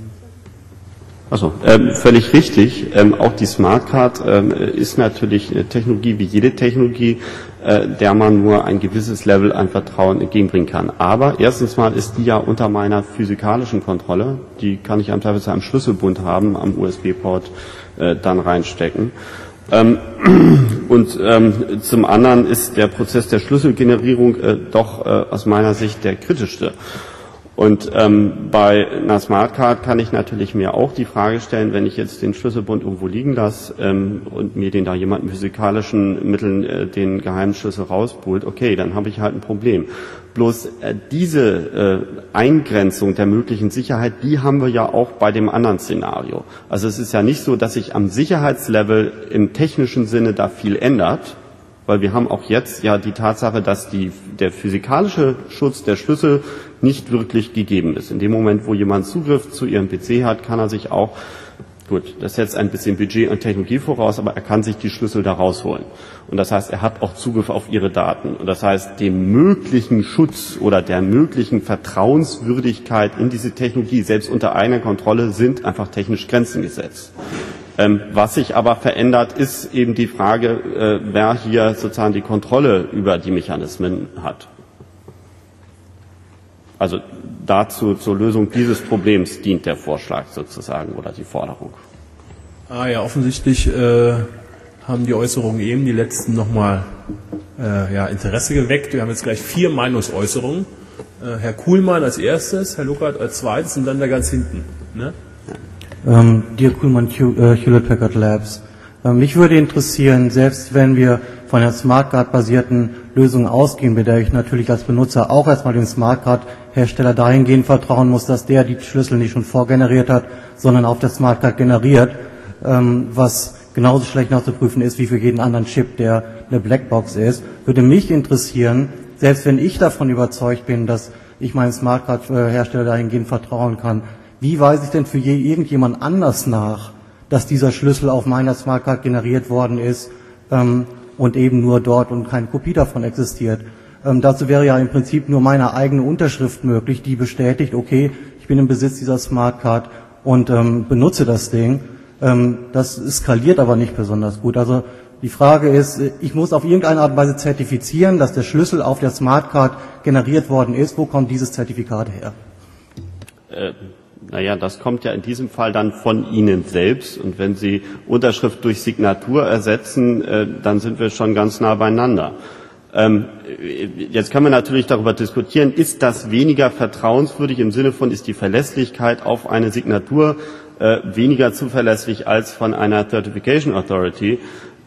Völlig richtig. Auch die Smartcard ist natürlich eine Technologie wie jede Technologie, der man nur ein gewisses Level an Vertrauen entgegenbringen kann. Aber erstens mal ist die ja unter meiner physikalischen Kontrolle. Die kann ich am Zweifelsfall am Schlüsselbund haben, am USB-Port dann reinstecken. Und zum anderen ist der Prozess der Schlüsselgenerierung doch aus meiner Sicht der kritischste. Und bei einer Smartcard kann ich natürlich mir auch die Frage stellen, wenn ich jetzt den Schlüsselbund irgendwo liegen lasse und mir den da jemand mit physikalischen Mitteln den geheimen Schlüssel rausholt, okay, dann habe ich halt ein Problem. Bloß diese Eingrenzung der möglichen Sicherheit, die haben wir ja auch bei dem anderen Szenario. Also es ist ja nicht so, dass sich am Sicherheitslevel im technischen Sinne da viel ändert, weil wir haben auch jetzt ja die Tatsache, dass der physikalische Schutz der Schlüssel nicht wirklich gegeben ist. In dem Moment, wo jemand Zugriff zu Ihrem PC hat, kann er sich auch, gut, das setzt ein bisschen Budget und Technologie voraus, aber er kann sich die Schlüssel da rausholen. Und das heißt, er hat auch Zugriff auf Ihre Daten. Und das heißt, dem möglichen Schutz oder der möglichen Vertrauenswürdigkeit in diese Technologie, selbst unter einer Kontrolle, sind einfach technisch Grenzen gesetzt. Was sich aber verändert, ist eben die Frage, wer hier sozusagen die Kontrolle über die Mechanismen hat. Also dazu, zur Lösung dieses Problems dient der Vorschlag sozusagen oder die Forderung. Ja, offensichtlich haben die Äußerungen eben, die letzten nochmal Interesse geweckt. Wir haben jetzt gleich 4 Meinungsäußerungen. Herr Kuhlmann als erstes, Herr Luckert als zweites und dann da ganz hinten. Ne? Dirk Kuhlmann, Hewlett-Packard Labs. Mich würde interessieren, selbst wenn wir von der Smartcard-basierten Lösung ausgehen, bei der ich natürlich als Benutzer auch erstmal dem Smartcard-Hersteller dahingehend vertrauen muss, dass der die Schlüssel nicht schon vorgeneriert hat, sondern auf der Smartcard generiert, was genauso schlecht nachzuprüfen ist wie für jeden anderen Chip, der eine Blackbox ist, würde mich interessieren, selbst wenn ich davon überzeugt bin, dass ich meinem Smartcard-Hersteller dahingehend vertrauen kann, wie weise ich denn für irgendjemand anders nach, dass dieser Schlüssel auf meiner Smartcard generiert worden ist und eben nur dort und keine Kopie davon existiert? Dazu wäre ja im Prinzip nur meine eigene Unterschrift möglich, die bestätigt, okay, ich bin im Besitz dieser Smartcard und benutze das Ding. Das skaliert aber nicht besonders gut. Also die Frage ist, ich muss auf irgendeine Art und Weise zertifizieren, dass der Schlüssel auf der Smartcard generiert worden ist. Wo kommt dieses Zertifikat her? Naja, das kommt ja in diesem Fall dann von Ihnen selbst. Und wenn Sie Unterschrift durch Signatur ersetzen, dann sind wir schon ganz nah beieinander. Jetzt kann man natürlich darüber diskutieren, ist das weniger vertrauenswürdig im Sinne von, ist die Verlässlichkeit auf eine Signatur weniger zuverlässig als von einer Certification Authority?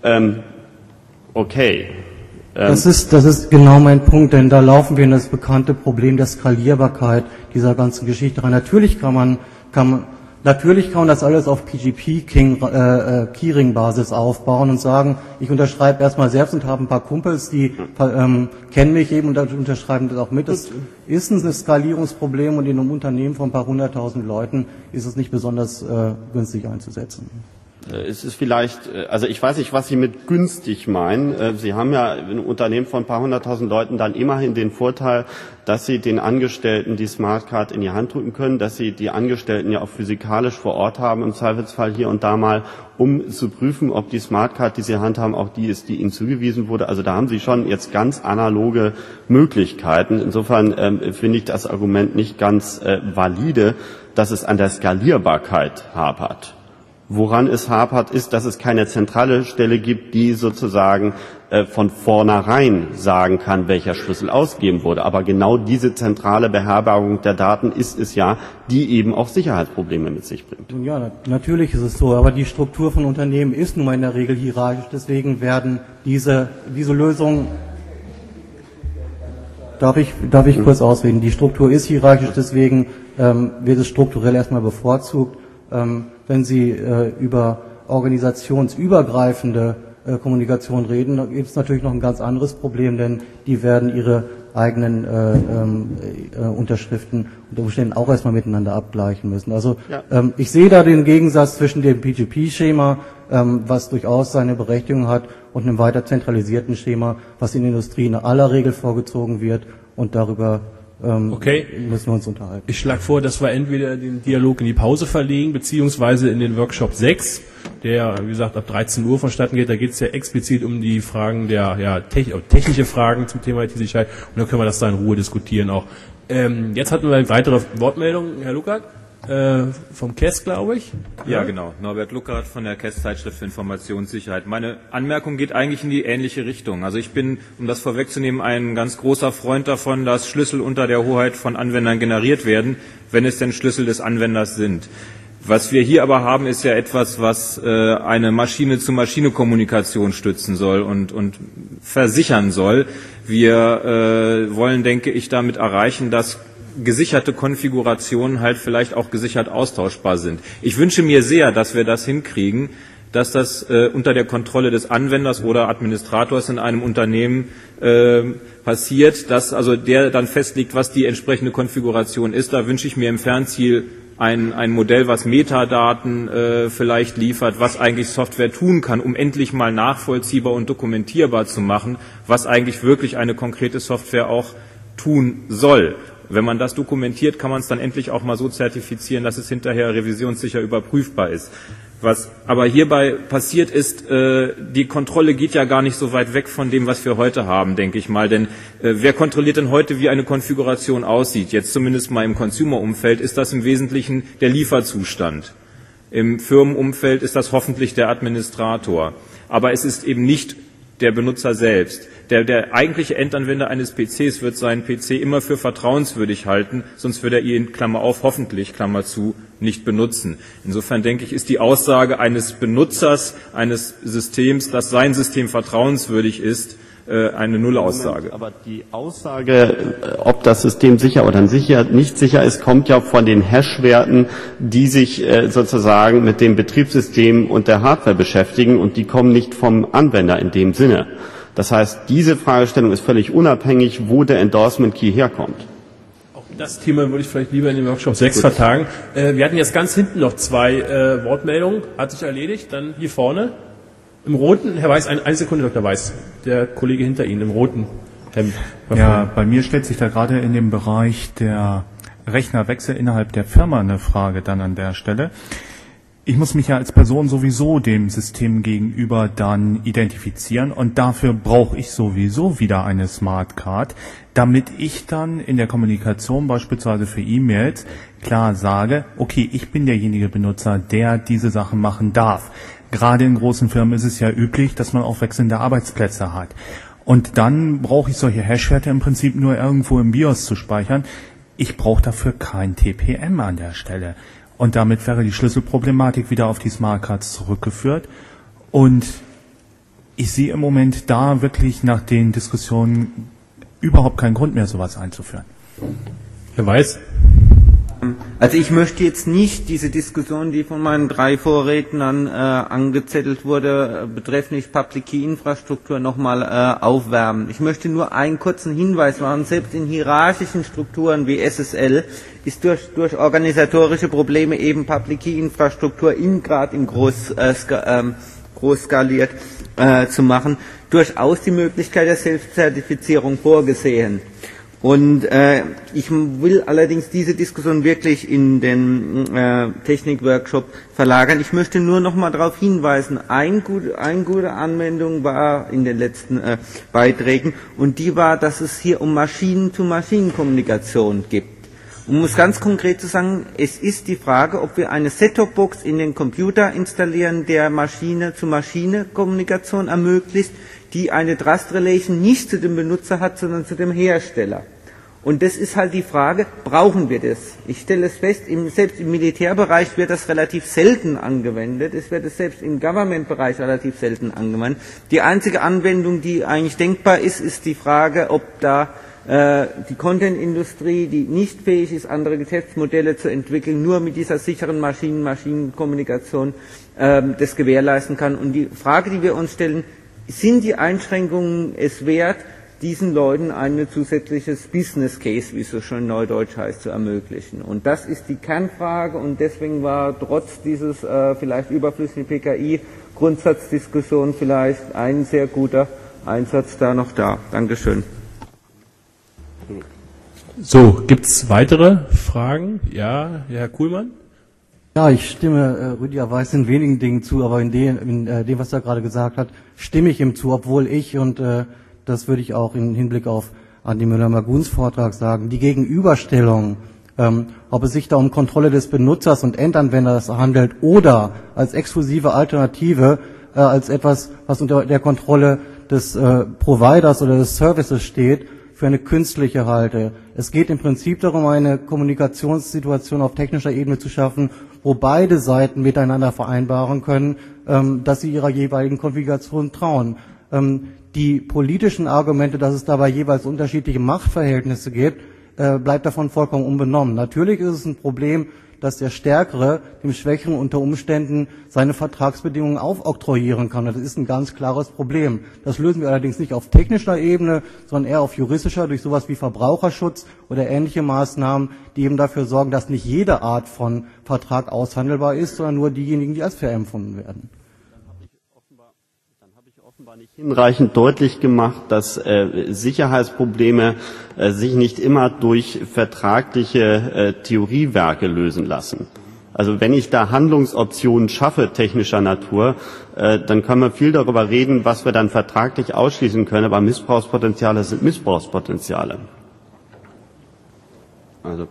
Okay. Das ist genau mein Punkt, denn da laufen wir in das bekannte Problem der Skalierbarkeit dieser ganzen Geschichte rein. Natürlich kann man das alles auf PGP-Keyring-Basis aufbauen und sagen, ich unterschreibe erstmal selbst und habe ein paar Kumpels, die kennen mich eben und unterschreiben das auch mit. Das ist ein Skalierungsproblem und in einem Unternehmen von ein paar 100.000 Leuten ist es nicht besonders günstig einzusetzen. Es ist vielleicht, also ich weiß nicht, was Sie mit günstig meinen. Sie haben ja in einem Unternehmen von ein paar 100.000 Leuten dann immerhin den Vorteil, dass Sie den Angestellten die Smartcard in die Hand drücken können, dass Sie die Angestellten ja auch physikalisch vor Ort haben, im Zweifelsfall hier und da mal, um zu prüfen, ob die Smartcard, die Sie handhaben, auch die ist, die Ihnen zugewiesen wurde. Also da haben Sie schon jetzt ganz analoge Möglichkeiten. Insofern finde ich das Argument nicht ganz valide, dass es an der Skalierbarkeit hapert. Woran es hapert, ist, dass es keine zentrale Stelle gibt, die sozusagen von vornherein sagen kann, welcher Schlüssel ausgegeben wurde. Aber genau diese zentrale Beherbergung der Daten ist es ja, die eben auch Sicherheitsprobleme mit sich bringt. Ja, natürlich ist es so, aber die Struktur von Unternehmen ist nun mal in der Regel hierarchisch. Deswegen werden diese Lösungen. Darf ich kurz ausreden? Die Struktur ist hierarchisch, deswegen wird es strukturell erstmal bevorzugt. Wenn Sie über organisationsübergreifende Kommunikation reden, da gibt es natürlich noch ein ganz anderes Problem, denn die werden ihre eigenen Unterschriften unter Umständen auch erstmal miteinander abgleichen müssen. Also ich sehe da den Gegensatz zwischen dem PGP-Schema, was durchaus seine Berechtigung hat, und einem weiter zentralisierten Schema, was in der Industrie in aller Regel vorgezogen wird, und darüber müssen wir uns unterhalten. Ich schlage vor, dass wir entweder den Dialog in die Pause verlegen, beziehungsweise in den Workshop 6, der, wie gesagt, ab 13 Uhr vonstatten geht. Da geht es ja explizit um die Fragen technische Fragen zum Thema IT-Sicherheit, und dann können wir das da in Ruhe diskutieren auch. Jetzt hatten wir eine weitere Wortmeldung, Herr Luckert, vom KES, glaube ich. Ja, genau. Norbert Luckert von der KES-Zeitschrift für Informationssicherheit. Meine Anmerkung geht eigentlich in die ähnliche Richtung. Also ich bin, um das vorwegzunehmen, ein ganz großer Freund davon, dass Schlüssel unter der Hoheit von Anwendern generiert werden, wenn es denn Schlüssel des Anwenders sind. Was wir hier aber haben, ist ja etwas, was eine Maschine-zu-Maschine-Kommunikation stützen soll und versichern soll. Wir wollen, denke ich, damit erreichen, dass gesicherte Konfigurationen halt vielleicht auch gesichert austauschbar sind. Ich wünsche mir sehr, dass wir das hinkriegen, dass das unter der Kontrolle des Anwenders oder Administrators in einem Unternehmen passiert, dass also der dann festlegt, was die entsprechende Konfiguration ist. Da wünsche ich mir im Fernziel ein Modell, was Metadaten vielleicht liefert, was eigentlich Software tun kann, um endlich mal nachvollziehbar und dokumentierbar zu machen, was eigentlich wirklich eine konkrete Software auch tun soll. Wenn man das dokumentiert, kann man es dann endlich auch mal so zertifizieren, dass es hinterher revisionssicher überprüfbar ist. Was aber hierbei passiert ist, die Kontrolle geht ja gar nicht so weit weg von dem, was wir heute haben, denke ich mal. Denn wer kontrolliert denn heute, wie eine Konfiguration aussieht? Jetzt zumindest mal im Consumer-Umfeld ist das im Wesentlichen der Lieferzustand. Im Firmenumfeld ist das hoffentlich der Administrator. Aber es ist eben nicht der Benutzer selbst. Der eigentliche Endanwender eines PCs wird seinen PC immer für vertrauenswürdig halten, sonst würde er ihn, Klammer auf, hoffentlich, Klammer zu, nicht benutzen. Insofern denke ich, ist die Aussage eines Benutzers eines Systems, dass sein System vertrauenswürdig ist, eine Nullaussage. Aber die Aussage, ob das System sicher oder nicht sicher ist, kommt ja von den Hash-Werten, die sich sozusagen mit dem Betriebssystem und der Hardware beschäftigen, und die kommen nicht vom Anwender in dem Sinne. Das heißt, diese Fragestellung ist völlig unabhängig, wo der Endorsement Key herkommt. Auch das Thema würde ich vielleicht lieber in den Workshop 6 vertagen. Wir hatten jetzt ganz hinten noch zwei Wortmeldungen. Hat sich erledigt. Dann hier vorne. Im roten, Herr Weiß, eine Sekunde, Dr. Weiß. Der Kollege hinter Ihnen im roten Hemd. Ja, bei mir stellt sich da gerade in dem Bereich der Rechnerwechsel innerhalb der Firma eine Frage dann an der Stelle. Ich muss mich ja als Person sowieso dem System gegenüber dann identifizieren und dafür brauche ich sowieso wieder eine Smartcard, damit ich dann in der Kommunikation beispielsweise für E-Mails klar sage, okay, ich bin derjenige Benutzer, der diese Sachen machen darf. Gerade in großen Firmen ist es ja üblich, dass man auch wechselnde Arbeitsplätze hat. Und dann brauche ich solche Hashwerte im Prinzip nur irgendwo im BIOS zu speichern. Ich brauche dafür kein TPM an der Stelle. Und damit wäre die Schlüsselproblematik wieder auf die Smartcards zurückgeführt. Und ich sehe im Moment da wirklich nach den Diskussionen überhaupt keinen Grund mehr, sowas einzuführen. Herr Weiß? Also ich möchte jetzt nicht diese Diskussion, die von meinen 3 Vorrednern angezettelt wurde, betreffend Public Key Infrastruktur nochmal aufwärmen. Ich möchte nur einen kurzen Hinweis machen. Selbst in hierarchischen Strukturen wie SSL ist durch organisatorische Probleme eben Public Key Infrastruktur gerade im groß skaliert zu machen, durchaus die Möglichkeit der Selbstzertifizierung vorgesehen. Und ich will allerdings diese Diskussion wirklich in den Technikworkshop verlagern. Ich möchte nur noch mal darauf hinweisen, eine gute Anwendung war in den letzten Beiträgen, und die war, dass es hier um Maschinen-zu-Maschinen-Kommunikation geht. Um es ganz konkret zu sagen, es ist die Frage, ob wir eine Set-Top-Box in den Computer installieren, der Maschine-zu-Maschine-Kommunikation ermöglicht, die eine Trust Relation nicht zu dem Benutzer hat, sondern zu dem Hersteller. Und das ist halt die Frage, brauchen wir das? Ich stelle es fest, selbst im Militärbereich wird das relativ selten angewendet. Es wird selbst im Government-Bereich relativ selten angewendet. Die einzige Anwendung, die eigentlich denkbar ist, ist die Frage, ob da die Content-Industrie, die nicht fähig ist, andere Geschäftsmodelle zu entwickeln, nur mit dieser sicheren Maschinen-Maschinen-Kommunikation das gewährleisten kann. Und die Frage, die wir uns stellen, sind die Einschränkungen es wert, diesen Leuten ein zusätzliches Business Case, wie es so schön neudeutsch heißt, zu ermöglichen? Und das ist die Kernfrage, und deswegen war trotz dieses vielleicht überflüssigen PKI-Grundsatzdiskussion vielleicht ein sehr guter Einsatz da noch da. Dankeschön. So, gibt's weitere Fragen? Ja, Herr Kuhlmann? Ja, ich stimme Rüdiger Weiß in wenigen Dingen zu, aber in dem, was er gerade gesagt hat, stimme ich ihm zu, obwohl ich, und das würde ich auch im Hinblick auf Andi Müller-Maguns Vortrag sagen, die Gegenüberstellung, ob es sich da um Kontrolle des Benutzers und Endanwenders handelt oder als exklusive Alternative, als etwas, was unter der Kontrolle des Providers oder des Services steht, für eine künstliche halte. Es geht im Prinzip darum, eine Kommunikationssituation auf technischer Ebene zu schaffen, wo beide Seiten miteinander vereinbaren können, dass sie ihrer jeweiligen Konfiguration trauen. Die politischen Argumente, dass es dabei jeweils unterschiedliche Machtverhältnisse gibt, bleibt davon vollkommen unbenommen. Natürlich ist es ein Problem, dass der Stärkere dem Schwächeren unter Umständen seine Vertragsbedingungen aufoktroyieren kann. Das ist ein ganz klares Problem. Das lösen wir allerdings nicht auf technischer Ebene, sondern eher auf juristischer, durch sowas wie Verbraucherschutz oder ähnliche Maßnahmen, die eben dafür sorgen, dass nicht jede Art von Vertrag aushandelbar ist, sondern nur diejenigen, die als fair empfunden werden. Nicht hinreichend deutlich gemacht, dass Sicherheitsprobleme sich nicht immer durch vertragliche Theoriewerke lösen lassen. Also wenn ich da Handlungsoptionen schaffe, technischer Natur, dann können wir viel darüber reden, was wir dann vertraglich ausschließen können, aber Missbrauchspotenziale sind Missbrauchspotenziale. Also.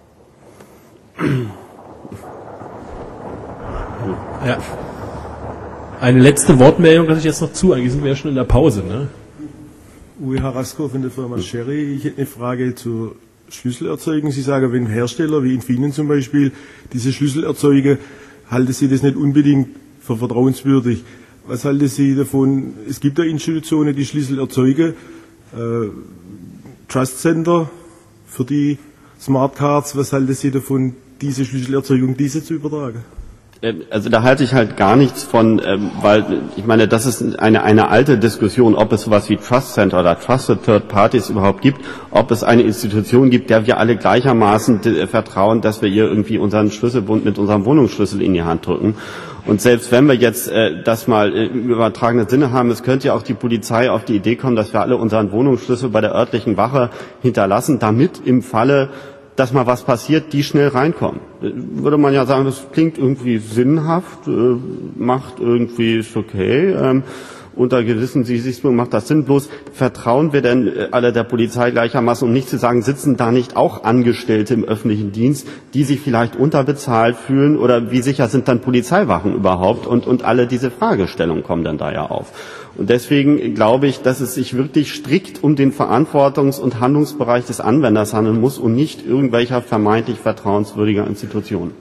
Ja. Eine letzte Wortmeldung lasse ich jetzt noch zu. Eigentlich sind wir ja schon in der Pause, ne? Uwe Harasko von der Firma Sherry. Ich hätte eine Frage zur Schlüsselerzeugung. Sie sagen, wenn Hersteller wie Infineon zum Beispiel diese Schlüssel erzeugen, halten Sie das nicht unbedingt für vertrauenswürdig. Was halten Sie davon? Es gibt ja Institutionen, die Schlüssel erzeugen. Trust Center für die Smart Cards. Was halten Sie davon, diese Schlüsselerzeugung, diese zu übertragen? Also da halte ich halt gar nichts von, weil ich meine, das ist eine alte Diskussion, ob es sowas wie Trust Center oder Trusted Third Parties überhaupt gibt, ob es eine Institution gibt, der wir alle gleichermaßen vertrauen, dass wir ihr irgendwie unseren Schlüsselbund mit unserem Wohnungsschlüssel in die Hand drücken. Und selbst wenn wir jetzt das mal im übertragenen Sinne haben, es könnte ja auch die Polizei auf die Idee kommen, dass wir alle unseren Wohnungsschlüssel bei der örtlichen Wache hinterlassen, damit im Falle dass mal was passiert, die schnell reinkommen. Würde man ja sagen, das klingt irgendwie sinnhaft, macht irgendwie, ist okay, unter gewissen Gesichtspunkten macht das Sinn. Bloß vertrauen wir denn alle der Polizei gleichermaßen, um nicht zu sagen, sitzen da nicht auch Angestellte im öffentlichen Dienst, die sich vielleicht unterbezahlt fühlen, oder wie sicher sind dann Polizeiwachen überhaupt, und alle diese Fragestellungen kommen dann da ja auf. Und deswegen glaube ich, dass es sich wirklich strikt um den Verantwortungs- und Handlungsbereich des Anwenders handeln muss und nicht irgendwelcher vermeintlich vertrauenswürdiger Institutionen.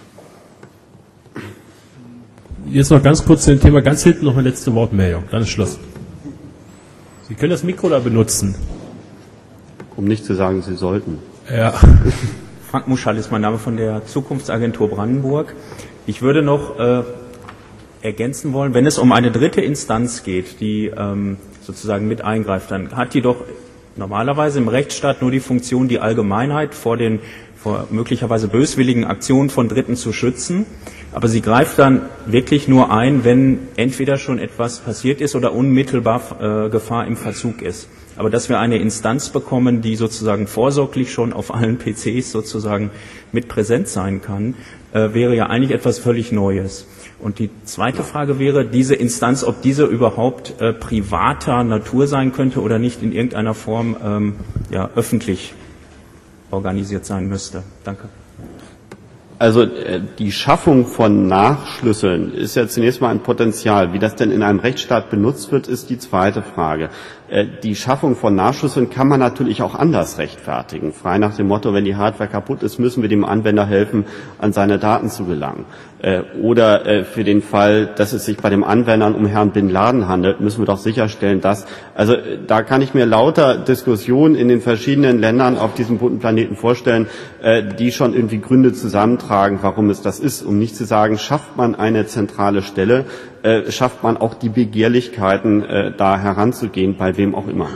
Jetzt noch ganz kurz zu dem Thema, ganz hinten noch eine letzte Wortmeldung, dann ist Schluss. Sie können das Mikro da benutzen. Um nicht zu sagen, Sie sollten. Ja. Frank Muschall ist mein Name von der Zukunftsagentur Brandenburg. Ich würde noch ergänzen wollen, wenn es um eine dritte Instanz geht, die sozusagen mit eingreift, dann hat die doch normalerweise im Rechtsstaat nur die Funktion, die Allgemeinheit vor möglicherweise böswilligen Aktionen von Dritten zu schützen. Aber sie greift dann wirklich nur ein, wenn entweder schon etwas passiert ist oder unmittelbar Gefahr im Verzug ist. Aber dass wir eine Instanz bekommen, die sozusagen vorsorglich schon auf allen PCs sozusagen mit präsent sein kann, wäre ja eigentlich etwas völlig Neues. Und die zweite Frage wäre, diese Instanz, ob diese überhaupt privater Natur sein könnte oder nicht in irgendeiner Form öffentlich organisiert sein müsste. Danke. Also die Schaffung von Nachschlüsseln ist ja zunächst mal ein Potenzial. Wie das denn in einem Rechtsstaat benutzt wird, ist die zweite Frage. Die Schaffung von Nachschlüsseln kann man natürlich auch anders rechtfertigen. Frei nach dem Motto, wenn die Hardware kaputt ist, müssen wir dem Anwender helfen, an seine Daten zu gelangen. Oder für den Fall, dass es sich bei dem Anwender um Herrn Bin Laden handelt, müssen wir doch sicherstellen, dass, also da kann ich mir lauter Diskussionen in den verschiedenen Ländern auf diesem bunten Planeten vorstellen, die schon irgendwie Gründe zusammentragen, warum es das ist. Um nicht zu sagen, schafft man eine zentrale Stelle, schafft man auch die Begehrlichkeiten, da heranzugehen, bei wem auch immer.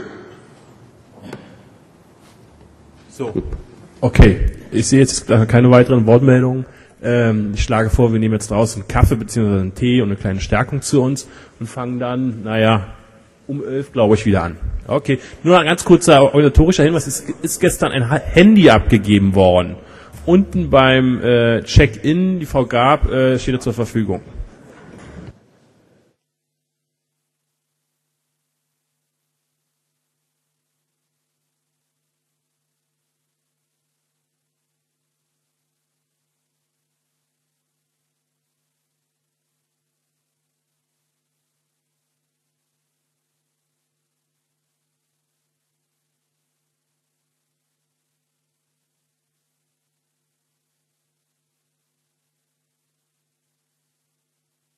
So. Okay, ich sehe jetzt keine weiteren Wortmeldungen. Ich schlage vor, wir nehmen jetzt draußen einen Kaffee bzw. einen Tee und eine kleine Stärkung zu uns und fangen dann, um 11, glaube ich, wieder an. Okay, nur ein ganz kurzer organisatorischer Hinweis. Es ist gestern ein Handy abgegeben worden. Unten beim Check-in, die Frau Gab steht zur Verfügung.